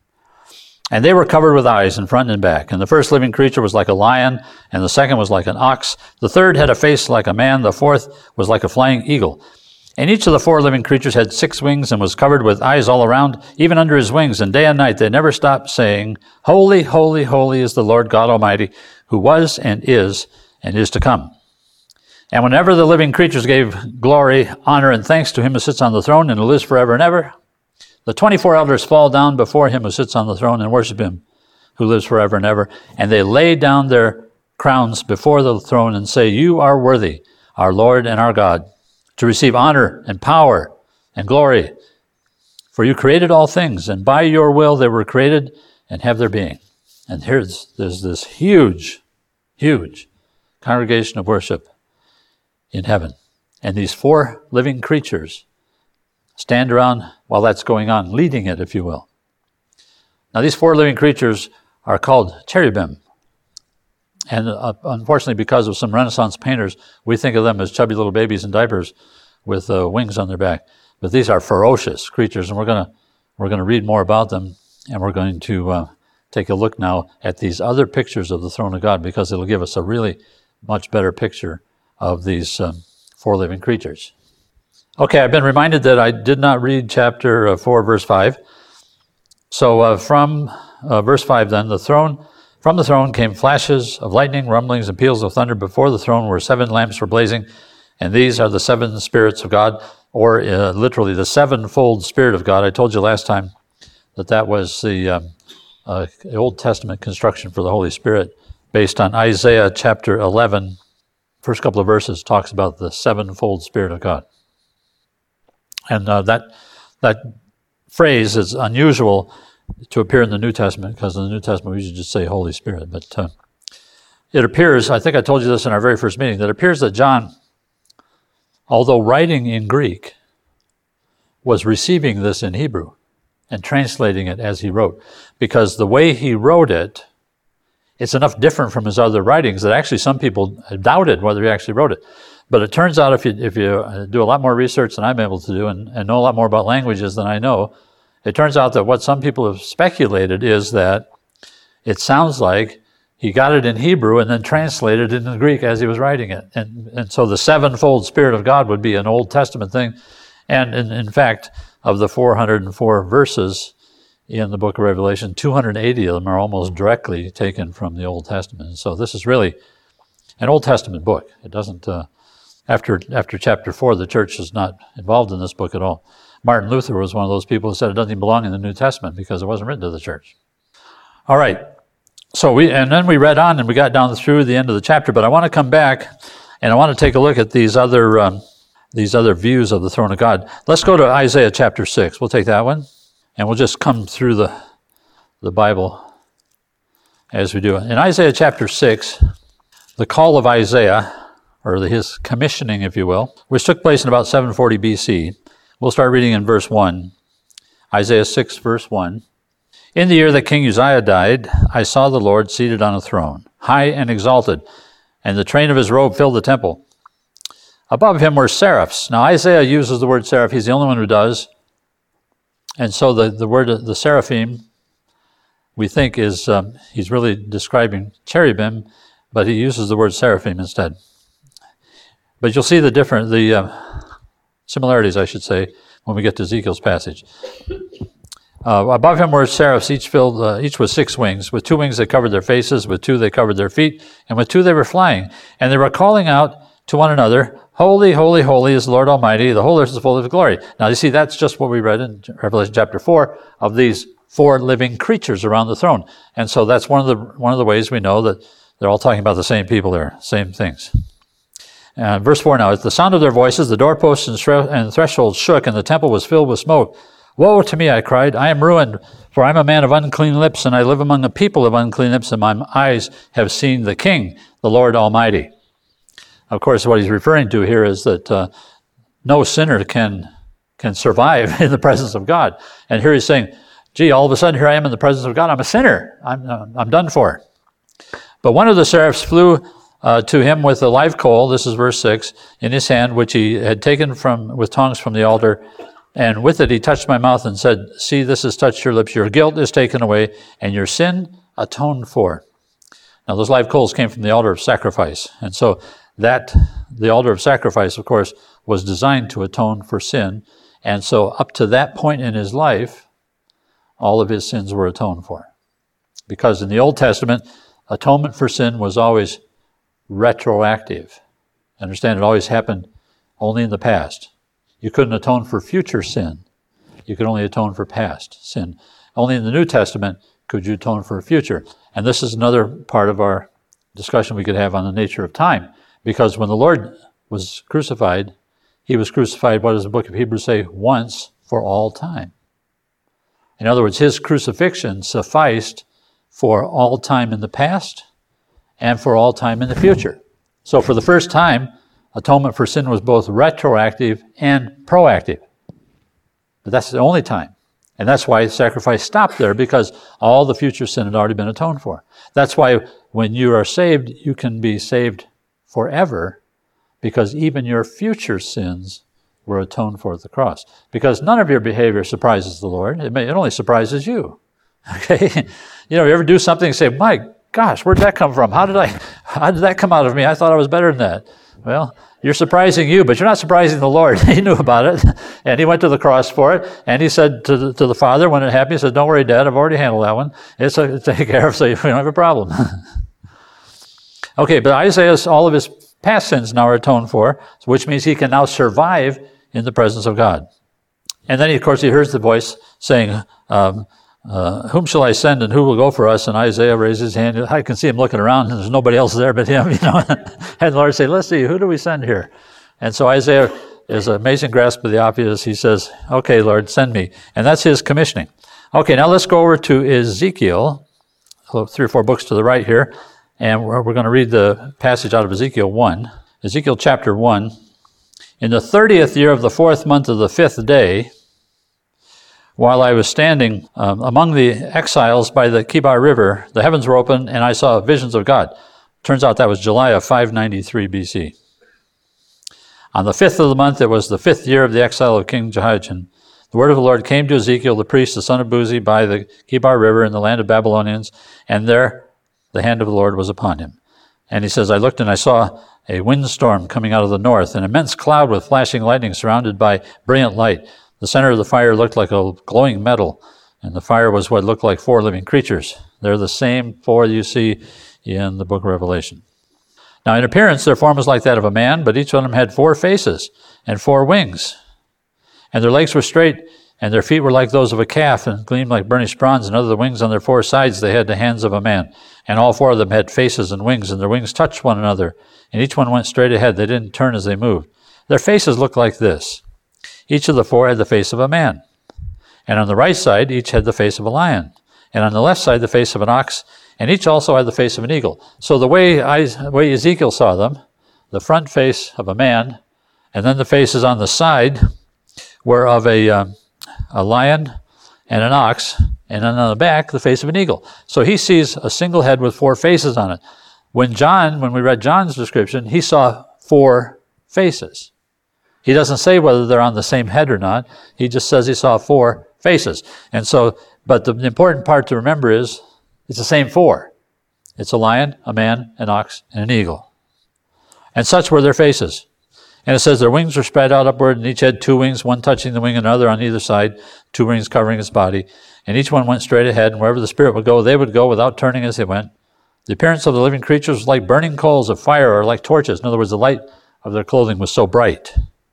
And they were covered with eyes in front and back. And the first living creature was like a lion, and the second was like an ox. The third had a face like a man. The fourth was like a flying eagle. And each of the four living creatures had six wings and was covered with eyes all around, even under his wings. And day and night they never stopped saying, Holy, holy, holy is the Lord God Almighty, who was and is and is to come. And whenever the living creatures gave glory, honor, and thanks to him who sits on the throne and who lives forever and ever, the twenty-four elders fall down before him who sits on the throne and worship him who lives forever and ever. And they lay down their crowns before the throne and say, You are worthy, our Lord and our God, to receive honor and power and glory. For you created all things, and by your will they were created and have their being. And here's there's this huge, huge congregation of worship in heaven. And these four living creatures stand around while that's going on, leading it, if you will. Now, these four living creatures are called cherubim. And uh, unfortunately, because of some Renaissance painters, we think of them as chubby little babies in diapers with uh, wings on their back. But these are ferocious creatures, and we're going to we're going to read more about them, and we're going to uh, take a look now at these other pictures of the throne of God, because it'll give us a really much better picture of these um, four living creatures. Okay, I've been reminded that I did not read chapter uh, four, verse five. So uh, from uh, verse five then, the throne, from the throne came flashes of lightning, rumblings, and peals of thunder. Before the throne were seven lamps were blazing, and these are the seven spirits of God, or uh, literally the sevenfold Spirit of God. I told you last time that that was the um, uh, Old Testament construction for the Holy Spirit, based on Isaiah chapter eleven. First couple of verses talks about the sevenfold Spirit of God. And uh, that that phrase is unusual to appear in the New Testament, because in the New Testament we usually just say Holy Spirit. But uh, it appears, I think I told you this in our very first meeting, that it appears that John, although writing in Greek, was receiving this in Hebrew and translating it as he wrote. Because the way he wrote it, it's enough different from his other writings that actually some people doubted whether he actually wrote it. But it turns out if you if you do a lot more research than I'm able to do, and, and know a lot more about languages than I know, it turns out that what some people have speculated is that it sounds like he got it in Hebrew and then translated it into Greek as he was writing it. And and so the sevenfold Spirit of God would be an Old Testament thing. And in, in fact, of the four hundred four verses in the book of Revelation, two hundred eighty of them are almost directly taken from the Old Testament. So this is really an Old Testament book. It doesn't... Uh, After after chapter four, the church is not involved in this book at all. Martin Luther was one of those people who said it doesn't even belong in the New Testament because it wasn't written to the church. All right. So we and then we read on and we got down through the end of the chapter. But I want to come back and I want to take a look at these other um, these other views of the throne of God. Let's go to Isaiah chapter six. We'll take that one, and we'll just come through the the Bible as we do it. In Isaiah chapter six, the call of Isaiah, or his commissioning, if you will, which took place in about seven forty B C. We'll start reading in verse one. Isaiah six, verse one. In the year that King Uzziah died, I saw the Lord seated on a throne, high and exalted, and the train of his robe filled the temple. Above him were seraphs. Now Isaiah uses the word seraph. He's the only one who does. And so the, the word, the seraphim, we think is, um, he's really describing cherubim, but he uses the word seraphim instead. But you'll see the different, the uh, similarities, I should say, when we get to Ezekiel's passage. Uh, above him were seraphs, each filled, uh, each with six wings. With two wings they covered their faces, with two they covered their feet, and with two they were flying. And they were calling out to one another, Holy, holy, holy is the Lord Almighty, the whole earth is full of his glory. Now you see, that's just what we read in Revelation chapter four, of these four living creatures around the throne. And so that's one of the one of the ways we know that they're all talking about the same people there, same things. Uh, verse four now, at the sound of their voices, the doorposts and, thre- and thresholds shook, and the temple was filled with smoke. Woe to me, I cried, I am ruined, for I am a man of unclean lips, and I live among a people of unclean lips, and my eyes have seen the King, the Lord Almighty. Of course, what he's referring to here is that uh, no sinner can can survive in the presence of God. And here he's saying, gee, all of a sudden here I am in the presence of God. I'm a sinner. I'm, I'm done for. But one of the seraphs flew uh, to him with a live coal, this is verse six, in his hand, which he had taken from with tongs from the altar. And with it he touched my mouth and said, see, this has touched your lips. Your guilt is taken away, and your sin atoned for. Now, those live coals came from the altar of sacrifice. And so that, the altar of sacrifice, of course, was designed to atone for sin. And so up to that point in his life, all of his sins were atoned for. Because in the Old Testament, atonement for sin was always retroactive. Understand, it always happened only in the past. You couldn't atone for future sin. You could only atone for past sin. Only in the New Testament could you atone for a future. And this is another part of our discussion we could have on the nature of time. Because when the Lord was crucified, he was crucified, what does the book of Hebrews say? Once for all time. In other words, his crucifixion sufficed for all time in the past and for all time in the future. So for the first time, atonement for sin was both retroactive and proactive. But that's the only time. And that's why sacrifice stopped there, because all the future sin had already been atoned for. That's why when you are saved, you can be saved forever, because even your future sins were atoned for at the cross. Because none of your behavior surprises the Lord. It, may, it only surprises you. Okay? You know, you ever do something and say, my gosh, where'd that come from? How did I, how did that come out of me? I thought I was better than that. Well, you're surprising you, but you're not surprising the Lord. He knew about it, and he went to the cross for it, and he said to the, to the Father when it happened, he said, don't worry, Dad, I've already handled that one. It's a, taken care of, so you don't have a problem. Okay, but Isaiah's, all of his past sins now are atoned for, which means he can now survive in the presence of God. And then, of course, he hears the voice saying, um, Uh, whom shall I send and who will go for us? And Isaiah raised his hand. I can see him looking around and there's nobody else there but him, you know. And the Lord say, let's see, who do we send here? And so Isaiah is an amazing grasp of the obvious. He says, okay, Lord, send me. And that's his commissioning. Okay, now let's go over to Ezekiel, three or four books to the right here. And we're, we're going to read the passage out of Ezekiel one. Ezekiel chapter one. In the thirtieth year of the fourth month of the fifth day, while I was standing um, among the exiles by the Kibar River, the heavens were open, and I saw visions of God. Turns out that was July of five ninety-three B C. On the fifth of the month, it was the fifth year of the exile of King Jehoiachin. The word of the Lord came to Ezekiel, the priest, the son of Buzi, by the Kibar River in the land of Babylonians, and there the hand of the Lord was upon him. And he says, I looked and I saw a windstorm coming out of the north, an immense cloud with flashing lightning surrounded by brilliant light. The center of the fire looked like a glowing metal, and the fire was what looked like four living creatures. They're the same four you see in the book of Revelation. Now, in appearance, their form was like that of a man, but each one of them had four faces and four wings. And their legs were straight, and their feet were like those of a calf, and gleamed like burnished bronze, and under the wings on their four sides they had the hands of a man. And all four of them had faces and wings, and their wings touched one another, and each one went straight ahead. They didn't turn as they moved. Their faces looked like this. Each of the four had the face of a man. And on the right side, each had the face of a lion. And on the left side, the face of an ox. And each also had the face of an eagle. So the way, I, the way Ezekiel saw them, the front face of a man, and then the faces on the side were of a, um, a lion and an ox. And then on the back, the face of an eagle. So he sees a single head with four faces on it. When John, when we read John's description, he saw four faces. He doesn't say whether they're on the same head or not. He just says he saw four faces. And so, but the important part to remember is it's the same four. It's a lion, a man, an ox, and an eagle. And such were their faces. And it says their wings were spread out upward, and each had two wings, one touching the wing and another on either side, two wings covering its body. And each one went straight ahead, and wherever the Spirit would go, they would go without turning as they went. The appearance of the living creatures was like burning coals of fire or like torches. In other words, the light of their clothing was so bright.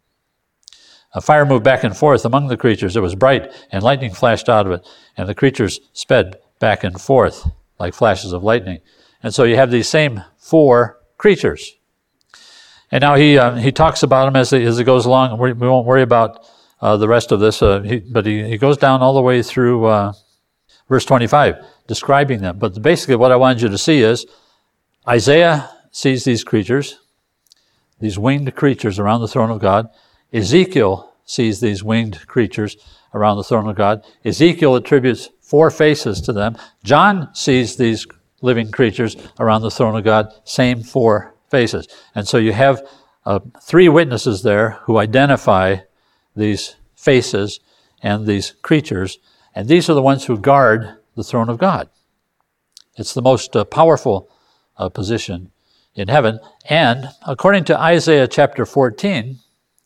A fire moved back and forth among the creatures. It was bright, and lightning flashed out of it. And the creatures sped back and forth like flashes of lightning. And so you have these same four creatures. And now he uh, he talks about them as, it, as it goes along. We, we won't worry about uh, the rest of this, uh, he, but he, he goes down all the way through uh, verse twenty-five, describing them. But basically what I wanted you to see is Isaiah sees these creatures, these winged creatures around the throne of God. Ezekiel sees these winged creatures around the throne of God. Ezekiel attributes four faces to them. John sees these living creatures around the throne of God, same four faces. And so you have uh, three witnesses there who identify these faces and these creatures, and these are the ones who guard the throne of God. It's the most uh, powerful uh, position in heaven. And according to Isaiah chapter fourteen,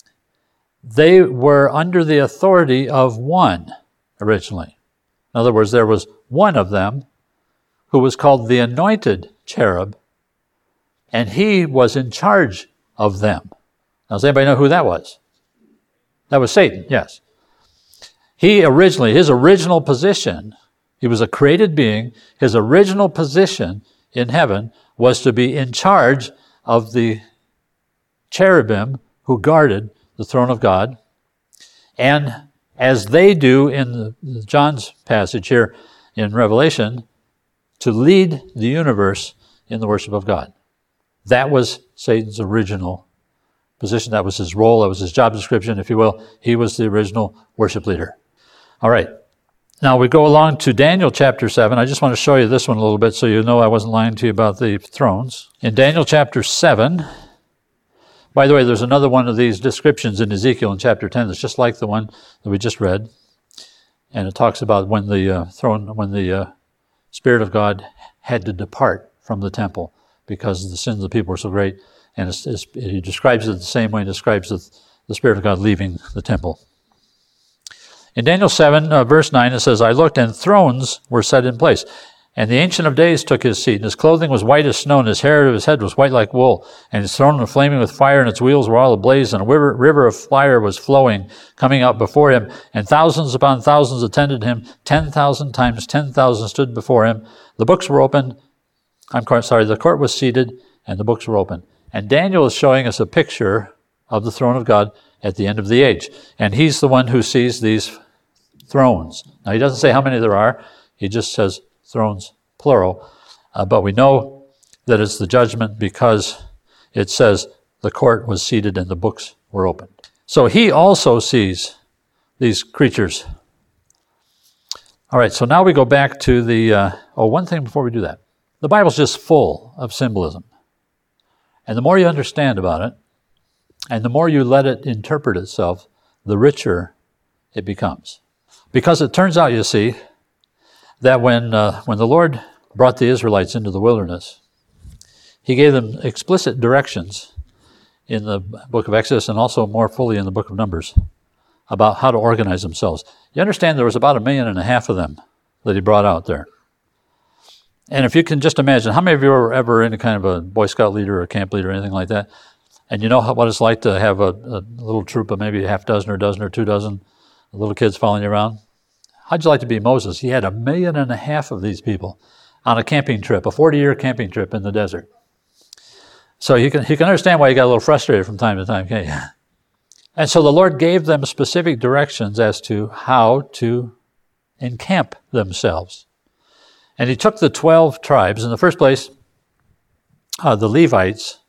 they were under the authority of one originally. In other words, there was one of them who was called the anointed cherub, and he was in charge of them. Now, does anybody know who that was? That was Satan, yes. He originally, his original position, he was a created being, his original position in heaven was to be in charge of the cherubim who guarded the throne of God. And as they do in the, John's passage here in Revelation, to lead the universe in the worship of God. That was Satan's original position. That was his role. That was his job description, if you will. He was the original worship leader. All right. Now we go along to Daniel chapter seven. I just want to show you this one a little bit so you know I wasn't lying to you about the thrones. In Daniel chapter seven, by the way, there's another one of these descriptions in Ezekiel in chapter ten that's just like the one that we just read. And it talks about when the uh, throne, when the uh, Spirit of God had to depart from the temple because the sins of the people were so great. And it's, it's, he describes it the same way he describes the, the Spirit of God leaving the temple. In Daniel seven, uh, verse nine, it says, I looked, and thrones were set in place. And the Ancient of Days took his seat, and his clothing was white as snow, and his hair of his head was white like wool. And his throne was flaming with fire, and its wheels were all ablaze, and a river, river of fire was flowing, coming out before him. And thousands upon thousands attended him. Ten thousand times ten thousand stood before him. The books were opened. I'm sorry, the court was seated, and the books were opened. And Daniel is showing us a picture of the throne of God at the end of the age. And he's the one who sees these thrones. Now, he doesn't say how many there are. He just says thrones, plural. Uh, but we know that it's the judgment because it says the court was seated and the books were opened. So he also sees these creatures. All right, so now we go back to the, uh, oh, one thing before we do that. The Bible's just full of symbolism. And the more you understand about it, and the more you let it interpret itself, the richer it becomes. Because it turns out, you see, that when uh, when the Lord brought the Israelites into the wilderness, he gave them explicit directions in the book of Exodus and also more fully in the book of Numbers about how to organize themselves. You understand there was about a million and a half of them that he brought out there. And if you can just imagine, how many of you were ever any kind of a Boy Scout leader or a camp leader or anything like that? And you know how, what it's like to have a, a little troop of maybe a half dozen or a dozen or two dozen little kids following you around? How'd you like to be Moses? He had a million and a half of these people on a camping trip, a forty-year camping trip in the desert. So you can, you can understand why you got a little frustrated from time to time, can't you? And so the Lord gave them specific directions as to how to encamp themselves. And he took the twelve tribes. In the first place, uh, the Levites,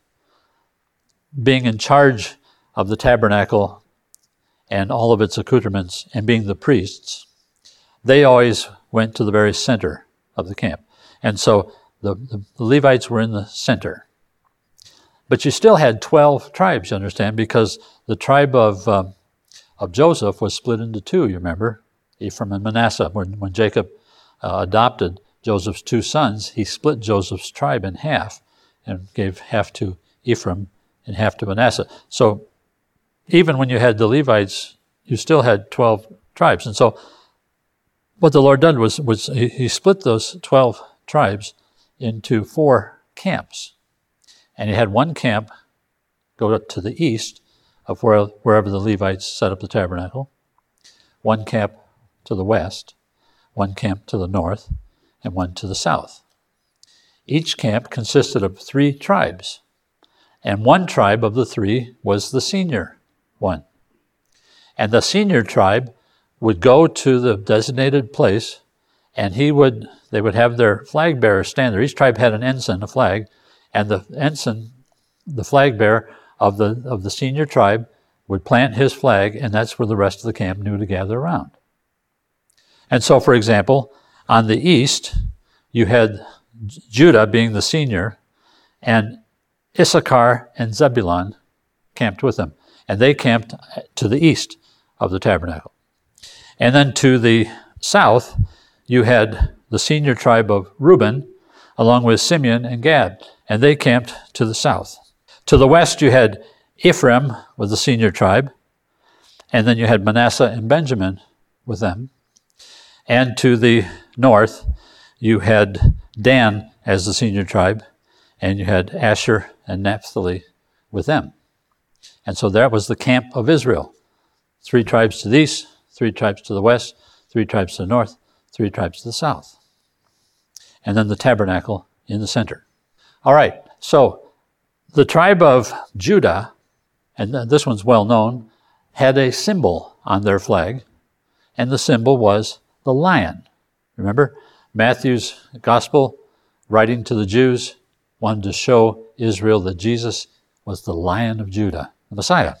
being in charge of the tabernacle and all of its accoutrements, and being the priests, they always went to the very center of the camp. And so the, the, the Levites were in the center. But you still had twelve tribes, you understand, because the tribe of um, of Joseph was split into two, you remember, Ephraim and Manasseh. When, when Jacob uh, adopted Joseph's two sons, he split Joseph's tribe in half and gave half to Ephraim and half to Manasseh. So even when you had the Levites, you still had twelve tribes. And so what the Lord did was, was he, he split those twelve tribes into four camps. And he had one camp go up to the east of where, wherever the Levites set up the tabernacle, one camp to the west, one camp to the north, and one to the south. Each camp consisted of three tribes, and one tribe of the three was the senior one. And the senior tribe would go to the designated place, and he would they would have their flag bearer stand there. Each tribe had an ensign, a flag, and the ensign, the flag bearer of the of the senior tribe, would plant his flag, and that's where the rest of the camp knew to gather around. And so, for example, on the east, you had Judah being the senior, and Issachar and Zebulun camped with them. And they camped to the east of the tabernacle. And then to the south, you had the senior tribe of Reuben, along with Simeon and Gad, and they camped to the south. To the west, you had Ephraim with the senior tribe, and then you had Manasseh and Benjamin with them. And to the north, you had Dan as the senior tribe, and you had Asher and Naphtali with them. And so that was the camp of Israel. Three tribes to the east, three tribes to the west, three tribes to the north, three tribes to the south. And then the tabernacle in the center. All right, so the tribe of Judah, and this one's well known, had a symbol on their flag, and the symbol was the lion. Remember, Matthew's gospel, writing to the Jews, wanted to show Israel that Jesus was the Lion of Judah, the Messiah.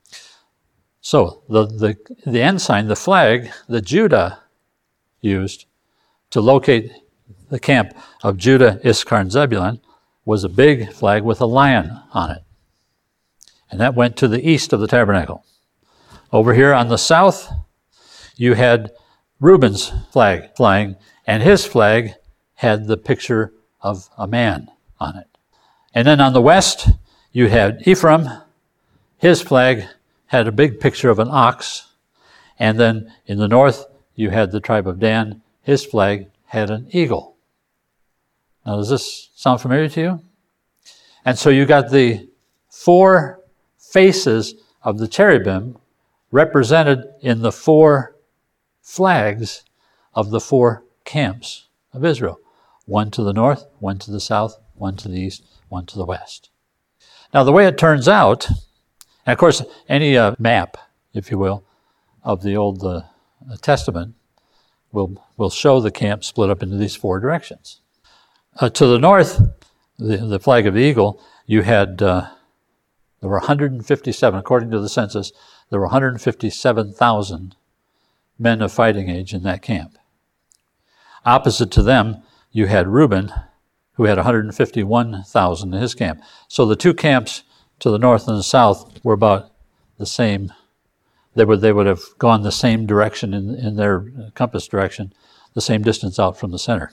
So the, the, the ensign, the flag that Judah used to locate the camp of Judah, Issachar, and Zebulun was a big flag with a lion on it. And that went to the east of the tabernacle. Over here on the south, you had Reuben's flag flying, and his flag had the picture of a man on it. And then on the west, you had Ephraim. His flag had a big picture of an ox. And then in the north, you had the tribe of Dan. His flag had an eagle. Now, does this sound familiar to you? And so you got the four faces of the cherubim represented in the four flags of the four camps of Israel. One to the north, one to the south, one to the east, one to the west. Now, the way it turns out, and of course, any uh, map, if you will, of the Old uh, Testament will, will show the camp split up into these four directions. Uh, to the north, the, the flag of the eagle, you had, uh, there were one hundred fifty-seven, according to the census, there were one hundred fifty-seven thousand men of fighting age in that camp. Opposite to them, you had Reuben, who had one hundred fifty-one thousand in his camp. So the two camps to the north and the south were about the same. They would, they would have gone the same direction in, in their compass direction, the same distance out from the center.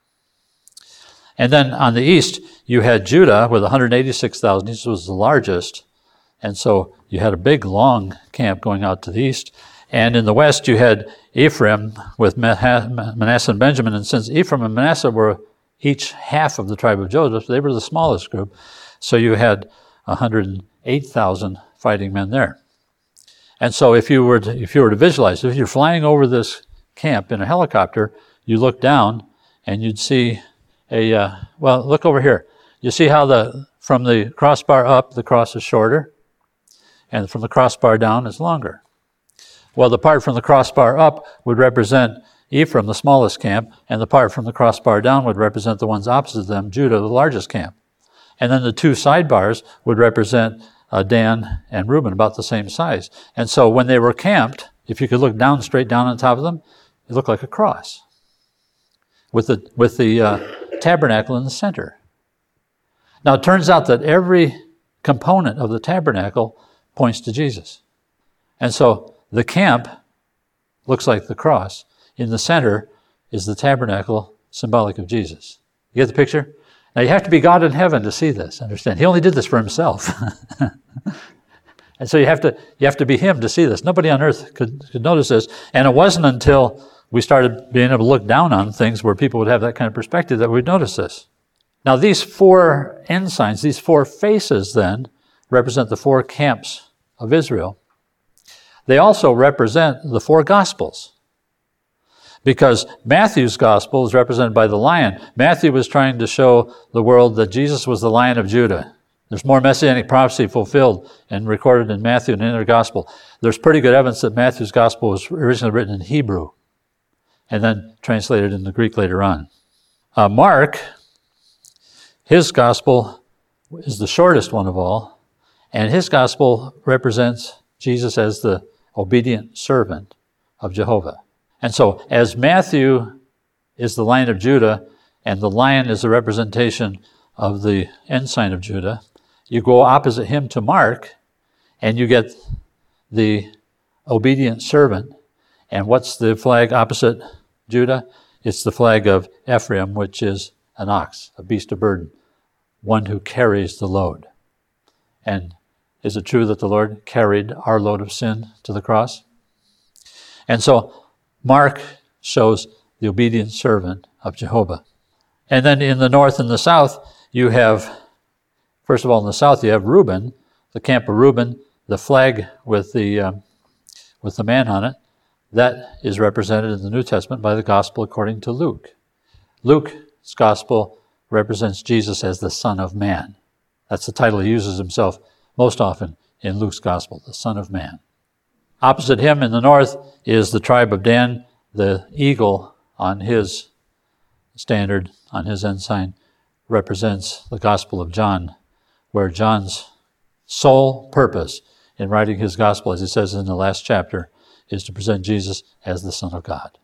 And then on the east, you had Judah with one hundred eighty-six thousand. This was the largest. And so you had a big, long camp going out to the east. And in the west, you had Ephraim with Manasseh and Benjamin. And since Ephraim and Manasseh were each half of the tribe of Joseph, they were the smallest group. So you had one hundred eight thousand fighting men there. And so if you were to, if you were to visualize, if you're flying over this camp in a helicopter, you look down and you'd see a, uh, well, look over here. You see how the from the crossbar up, the cross is shorter, and from the crossbar down is longer. Well, the part from the crossbar up would represent Ephraim, the smallest camp, and the part from the crossbar down would represent the ones opposite them, Judah, the largest camp. And then the two sidebars would represent uh, Dan and Reuben, about the same size. And so when they were camped, if you could look down, straight down on top of them, it looked like a cross with the, with the uh, tabernacle in the center. Now, it turns out that every component of the tabernacle points to Jesus. And so the camp looks like the cross. In the center is the tabernacle, symbolic of Jesus. You get the picture? Now, you have to be God in heaven to see this, understand. He only did this for himself. And so you have to you have to be him to see this. Nobody on earth could, could notice this. And it wasn't until we started being able to look down on things where people would have that kind of perspective that we'd notice this. Now, these four ensigns, these four faces then, represent the four camps of Israel. They also represent the four Gospels. Because Matthew's Gospel is represented by the lion. Matthew was trying to show the world that Jesus was the Lion of Judah. There's more messianic prophecy fulfilled and recorded in Matthew and in their Gospel. There's pretty good evidence that Matthew's Gospel was originally written in Hebrew and then translated into Greek later on. Uh, Mark, his Gospel is the shortest one of all, and his Gospel represents Jesus as the obedient servant of Jehovah. And so, as Matthew is the Lion of Judah, and the lion is the representation of the ensign of Judah. You go opposite him to Mark, and you get the obedient servant. And what's the flag opposite Judah? It's the flag of Ephraim, which is an ox, a beast of burden, one who carries the load. And is it true that the Lord carried our load of sin to the cross? And so Mark shows the obedient servant of Jehovah. And then in the north and the south, you have, first of all, in the south, you have Reuben, the camp of Reuben, the flag with the um, with the man on it. That is represented in the New Testament by the gospel according to Luke. Luke's gospel represents Jesus as the Son of Man. That's the title he uses himself most often in Luke's gospel, the Son of Man. Opposite him in the north is the tribe of Dan. The eagle on his standard, on his ensign, represents the Gospel of John, where John's sole purpose in writing his gospel, as he says in the last chapter, is to present Jesus as the Son of God.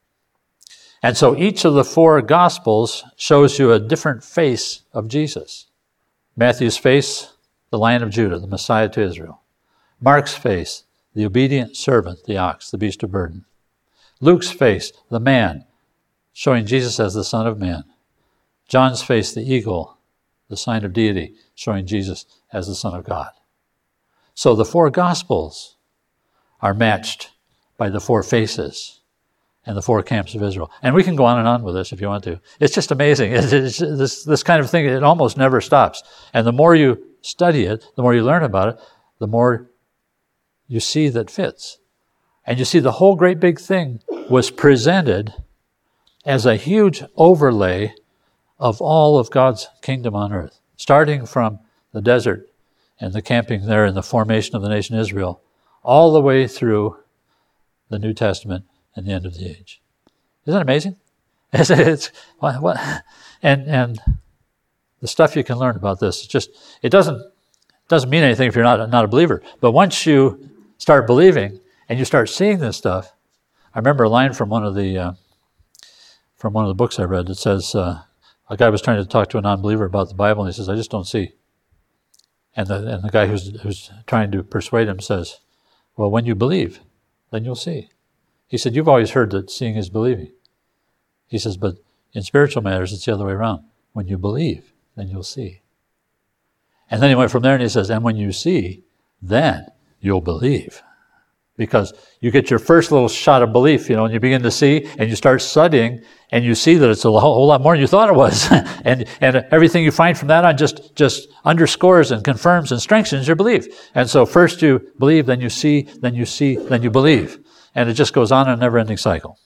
And so each of the four Gospels shows you a different face of Jesus. Matthew's face, the Lion of Judah, the Messiah to Israel. Mark's face, the obedient servant, the ox, the beast of burden. Luke's face, the man, showing Jesus as the Son of Man. John's face, the eagle, the sign of deity, showing Jesus as the Son of God. So the four Gospels are matched by the four faces and the four camps of Israel. And we can go on and on with this if you want to. It's just amazing. It's, it's, this, this kind of thing, it almost never stops. And the more you study it, the more you learn about it, the more you see that fits. And you see the whole great big thing was presented as a huge overlay of all of God's kingdom on earth, starting from the desert and the camping there and the formation of the nation Israel, all the way through the New Testament and the end of the age. Isn't that amazing? It's, it's what, what, and and the stuff you can learn about this, it just it doesn't doesn't mean anything if you're not not a believer. But once you start believing and you start seeing this stuff, I remember a line from one of the uh, from one of the books I read that says uh, a guy was trying to talk to a non-believer about the Bible, and he says, "I just don't see." And the and the guy who's who's trying to persuade him says, "Well, when you believe, then you'll see." He said, "You've always heard that seeing is believing." He says, "But in spiritual matters, it's the other way around. When you believe, then you'll see." And then he went from there and he says, "And when you see, then you'll believe." Because you get your first little shot of belief, you know, and you begin to see, and you start studying, and you see that it's a whole, whole lot more than you thought it was. and and everything you find from that on just, just underscores and confirms and strengthens your belief. And so first you believe, then you see, then you see, then you believe. And it just goes on in a never-ending cycle.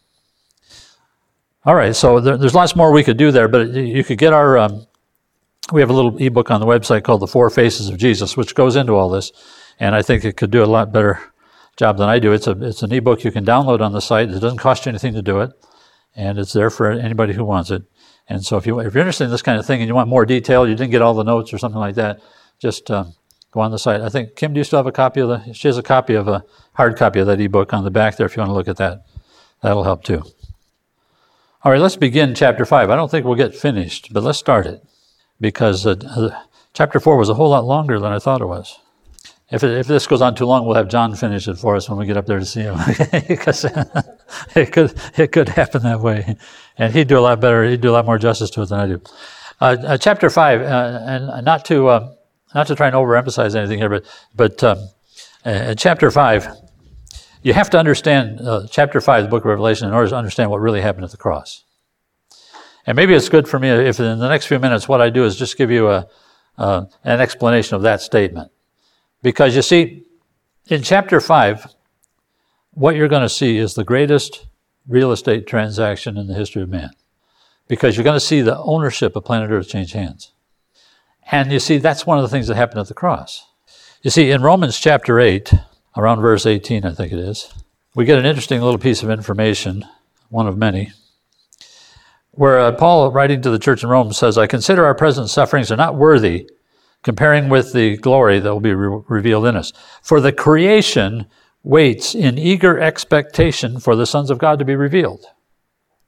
All right, so there, there's lots more we could do there, but you could get our, um, we have a little ebook on the website called The Four Faces of Jesus, which goes into all this, and I think it could do a lot better job than I do. It's a it's an ebook you can download on the site. It doesn't cost you anything to do it, and it's there for anybody who wants it. And so if, you, if you're interested in this kind of thing and you want more detail, you didn't get all the notes or something like that, just um, go on the site. I think, Kim, do you still have a copy of the, she has a copy of a hard copy of that ebook on the back there if you want to look at that. That'll help too. All right, let's begin chapter five. I don't think we'll get finished, but let's start it, because uh, chapter four was a whole lot longer than I thought it was. If, it, if this goes on too long, we'll have John finish it for us when we get up there to see him, because it could it could happen that way, and he'd do a lot better. He'd do a lot more justice to it than I do. Uh, uh, chapter five, uh, and not to uh, not to try and overemphasize anything here, but but um, uh, chapter five, you have to understand uh, chapter five of the Book of Revelation in order to understand what really happened at the cross. And maybe it's good for me if in the next few minutes what I do is just give you a uh, an explanation of that statement. Because you see, in chapter five, what you're going to see is the greatest real estate transaction in the history of man. Because you're going to see the ownership of planet Earth change hands. And you see, that's one of the things that happened at the cross. You see, in Romans chapter eight, around verse eighteen, I think it is, we get an interesting little piece of information, one of many, where uh, Paul, writing to the church in Rome, says, "I consider our present sufferings are not worthy, comparing with the glory that will be re- revealed in us. For the creation waits in eager expectation for the sons of God to be revealed.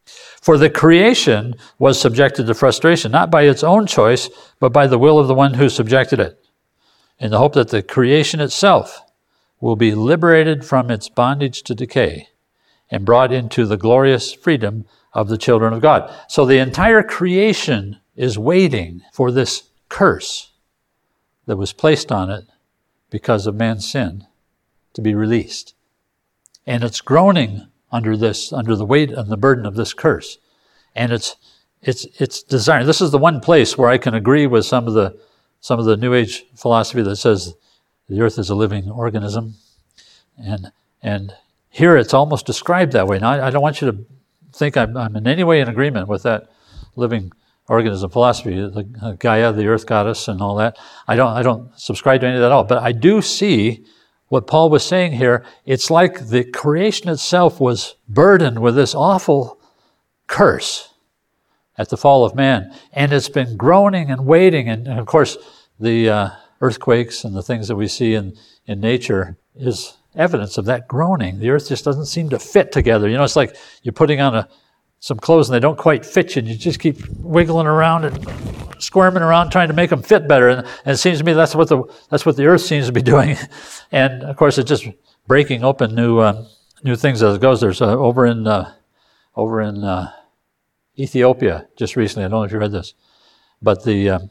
For the creation was subjected to frustration, not by its own choice, but by the will of the one who subjected it, in the hope that the creation itself will be liberated from its bondage to decay and brought into the glorious freedom of the children of God. So the entire creation is waiting for this curse that was placed on it because of man's sin to be released. And it's groaning under this, under the weight and the burden of this curse. And it's it's it's designed. This is the one place where I can agree with some of the some of the New Age philosophy that says the earth is a living organism. And and here it's almost described that way. Now I, I don't want you to think I'm, I'm in any way in agreement with that living organism philosophy, the uh, Gaia, the earth goddess, and all that. I don't I don't subscribe to any of that at all. But I do see what Paul was saying here. It's like the creation itself was burdened with this awful curse at the fall of man. And it's been groaning and waiting. And, and of course, the uh, earthquakes and the things that we see in, in nature is evidence of that groaning. The earth just doesn't seem to fit together. You know, it's like you're putting on a, some clothes and they don't quite fit you, and you just keep wiggling around and squirming around trying to make them fit better. And, and it seems to me that's what the that's what the earth seems to be doing. And of course, it's just breaking open new uh, new things as it goes. There's uh, over in uh, over in uh, Ethiopia just recently. I don't know if you read this, but the uh,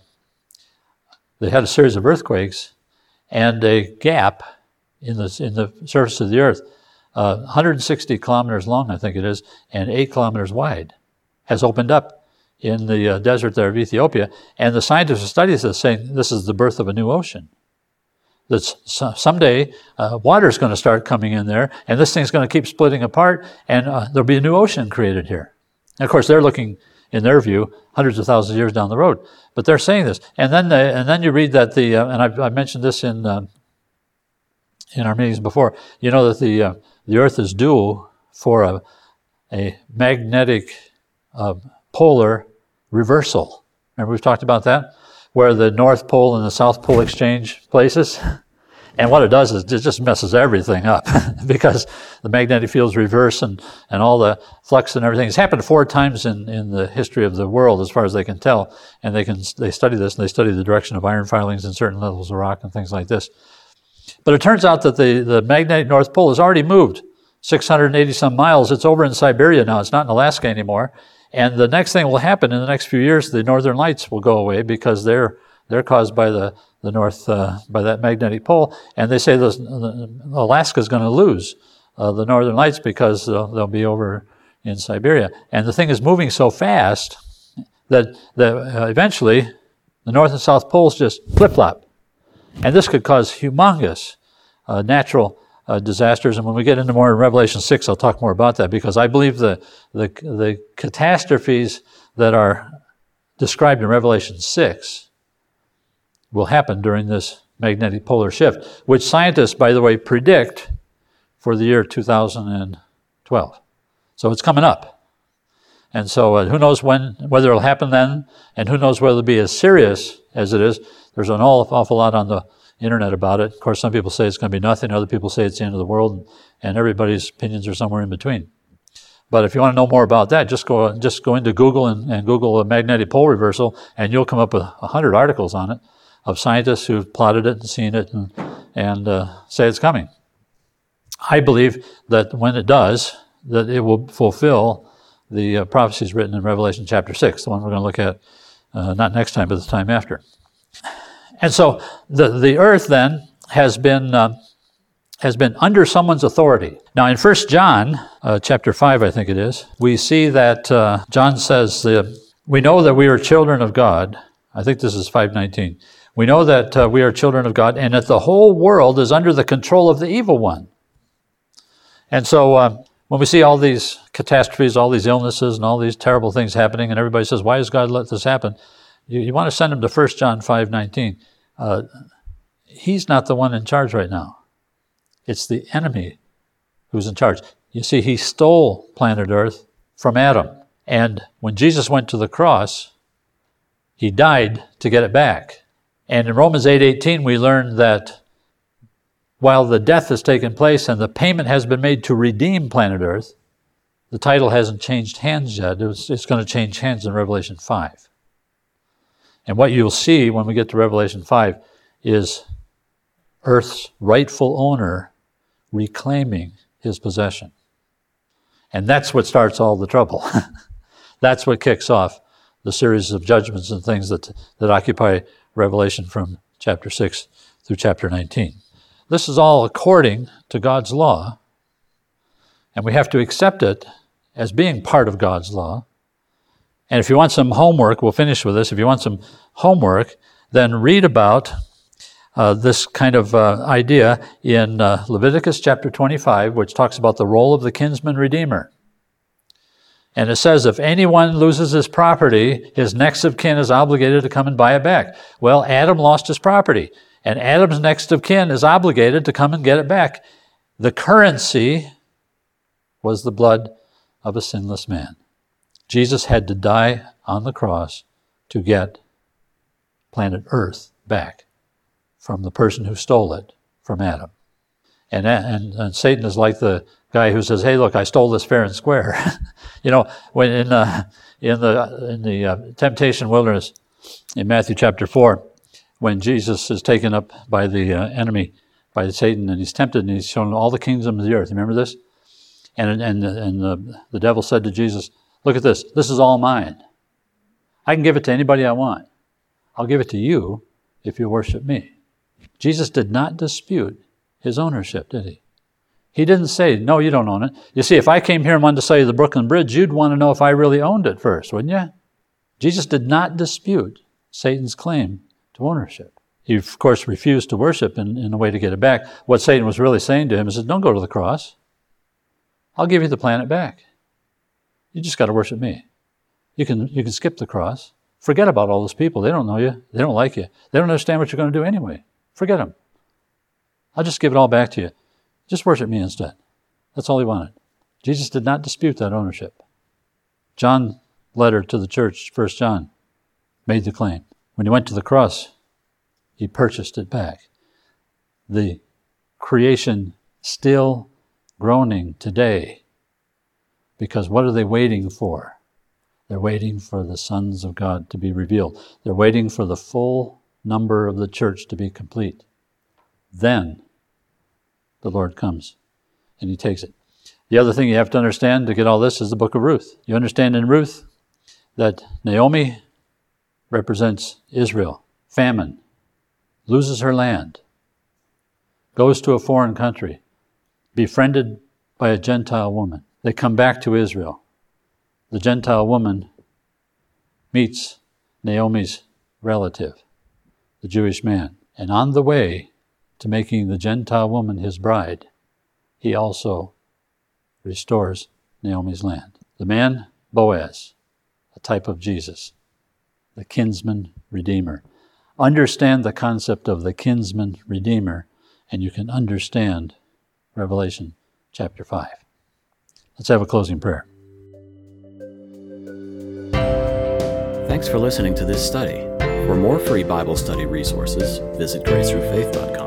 they had a series of earthquakes, and a gap in the in the surface of the earth, uh, one hundred sixty kilometers long, I think it is, and eight kilometers wide, has opened up in the uh, desert there of Ethiopia. And the scientists who study this saying this is the birth of a new ocean. That someday uh, water is going to start coming in there, and this thing's going to keep splitting apart, and uh, there'll be a new ocean created here. And of course, they're looking, in their view, hundreds of thousands of years down the road. But they're saying this, and then they, and then you read that the uh, and I, I mentioned this in uh, in our meetings before. You know that the uh, the Earth is due for a a magnetic uh, polar reversal. Remember we've talked about that, where the North Pole and the South Pole exchange places. And what it does is it just messes everything up because the magnetic fields reverse and, and all the flux and everything. It's happened four times in, in the history of the world as far as they can tell. And they can they study this, and they study the direction of iron filings in certain levels of rock and things like this. But it turns out that the, the magnetic North Pole has already moved six hundred eighty some miles. It's over in Siberia now. It's not in Alaska anymore. And the next thing will happen in the next few years, the northern lights will go away because they're they're caused by the the north uh, by that magnetic pole. And they say those, uh, Alaska is going to lose uh, the northern lights because they'll, they'll be over in Siberia. And the thing is moving so fast that, that uh, eventually the north and south poles just flip-flop. And this could cause humongous uh, natural uh, disasters. And when we get into more in Revelation six, I'll talk more about that, because I believe the, the, the catastrophes that are described in Revelation six will happen during this magnetic polar shift, which scientists, by the way, predict for the year two thousand twelve. So it's coming up. And so uh, who knows when, whether it'll happen then, and who knows whether it'll be as serious as it is. There's an awful lot on the internet about it. Of course, some people say it's going to be nothing. Other people say it's the end of the world, and, and everybody's opinions are somewhere in between. But if you want to know more about that, just go just go into Google and, and Google a magnetic pole reversal, and you'll come up with a hundred articles on it of scientists who've plotted it and seen it and, and uh, say it's coming. I believe that when it does, that it will fulfill the uh, prophecies written in Revelation chapter six, the one we're going to look at uh, not next time, but the time after. And so the, the earth then has been uh, has been under someone's authority. Now in First John uh, chapter five, I think it is, we see that uh, John says, uh, we know that we are children of God. I think this is five nineteen. We know that uh, we are children of God, and that the whole world is under the control of the evil one. And so uh, when we see all these catastrophes, all these illnesses, and all these terrible things happening, and everybody says, why does God let this happen? You, you want to send them to First John five nineteen. Uh, he's not the one in charge right now. It's the enemy who's in charge. You see, he stole planet Earth from Adam. And when Jesus went to the cross, he died to get it back. And in Romans eight eighteen, we learn that while the death has taken place and the payment has been made to redeem planet Earth, The title hasn't changed hands yet. It was, it's going to change hands in Revelation five. And what you'll see when we get to Revelation five is earth's rightful owner reclaiming his possession. And that's what starts all the trouble. That's what kicks off the series of judgments and things that, that occupy Revelation from chapter six through chapter nineteen. This is all according to God's law, and we have to accept it as being part of God's law. And if you want some homework, we'll finish with this. If you want some homework, then read about uh, this kind of uh, idea in uh, Leviticus chapter twenty-five, which talks about the role of the kinsman redeemer. And it says, if anyone loses his property, his next of kin is obligated to come and buy it back. Well, Adam lost his property, and Adam's next of kin is obligated to come and get it back. The currency was the blood of a sinless man. Jesus had to die on the cross to get planet Earth back from the person who stole it from Adam. And, and, and Satan is like the guy who says, hey, look, I stole this fair and square. You know, when in, uh, in the, in the uh, temptation wilderness in Matthew chapter four, when Jesus is taken up by the uh, enemy, by Satan, and he's tempted, and he's shown all the kingdoms of the earth. Remember this? And, and, and the, the devil said to Jesus, look at this. This is all mine. I can give it to anybody I want. I'll give it to you if you worship me. Jesus did not dispute his ownership, did he? He didn't say, no, you don't own it. You see, if I came here and wanted to sell you the Brooklyn Bridge, you'd want to know if I really owned it first, wouldn't you? Jesus did not dispute Satan's claim to ownership. He, of course, refused to worship in, in a way to get it back. What Satan was really saying to him is, don't go to the cross. I'll give you the planet back. You just got to worship me. You can, you can skip the cross. Forget about all those people. They don't know you. They don't like you. They don't understand what you're going to do anyway. Forget them. I'll just give it all back to you. Just worship me instead. That's all he wanted. Jesus did not dispute that ownership. John's letter to the church, First John, made the claim. When he went to the cross, he purchased it back. The creation still groaning today, because what are they waiting for? They're waiting for the sons of God to be revealed. They're waiting for the full number of the church to be complete. Then the Lord comes and he takes it. The other thing you have to understand to get all this is the book of Ruth. You understand in Ruth that Naomi represents Israel. Famine, loses her land, goes to a foreign country, befriended by a Gentile woman. They come back to Israel. The Gentile woman meets Naomi's relative, the Jewish man. And on the way to making the Gentile woman his bride, he also restores Naomi's land. The man, Boaz, a type of Jesus, the kinsman redeemer. Understand the concept of the kinsman redeemer, and you can understand Revelation chapter five. Let's have a closing prayer. Thanks for listening to this study. For more free Bible study resources, visit grace through faith dot com.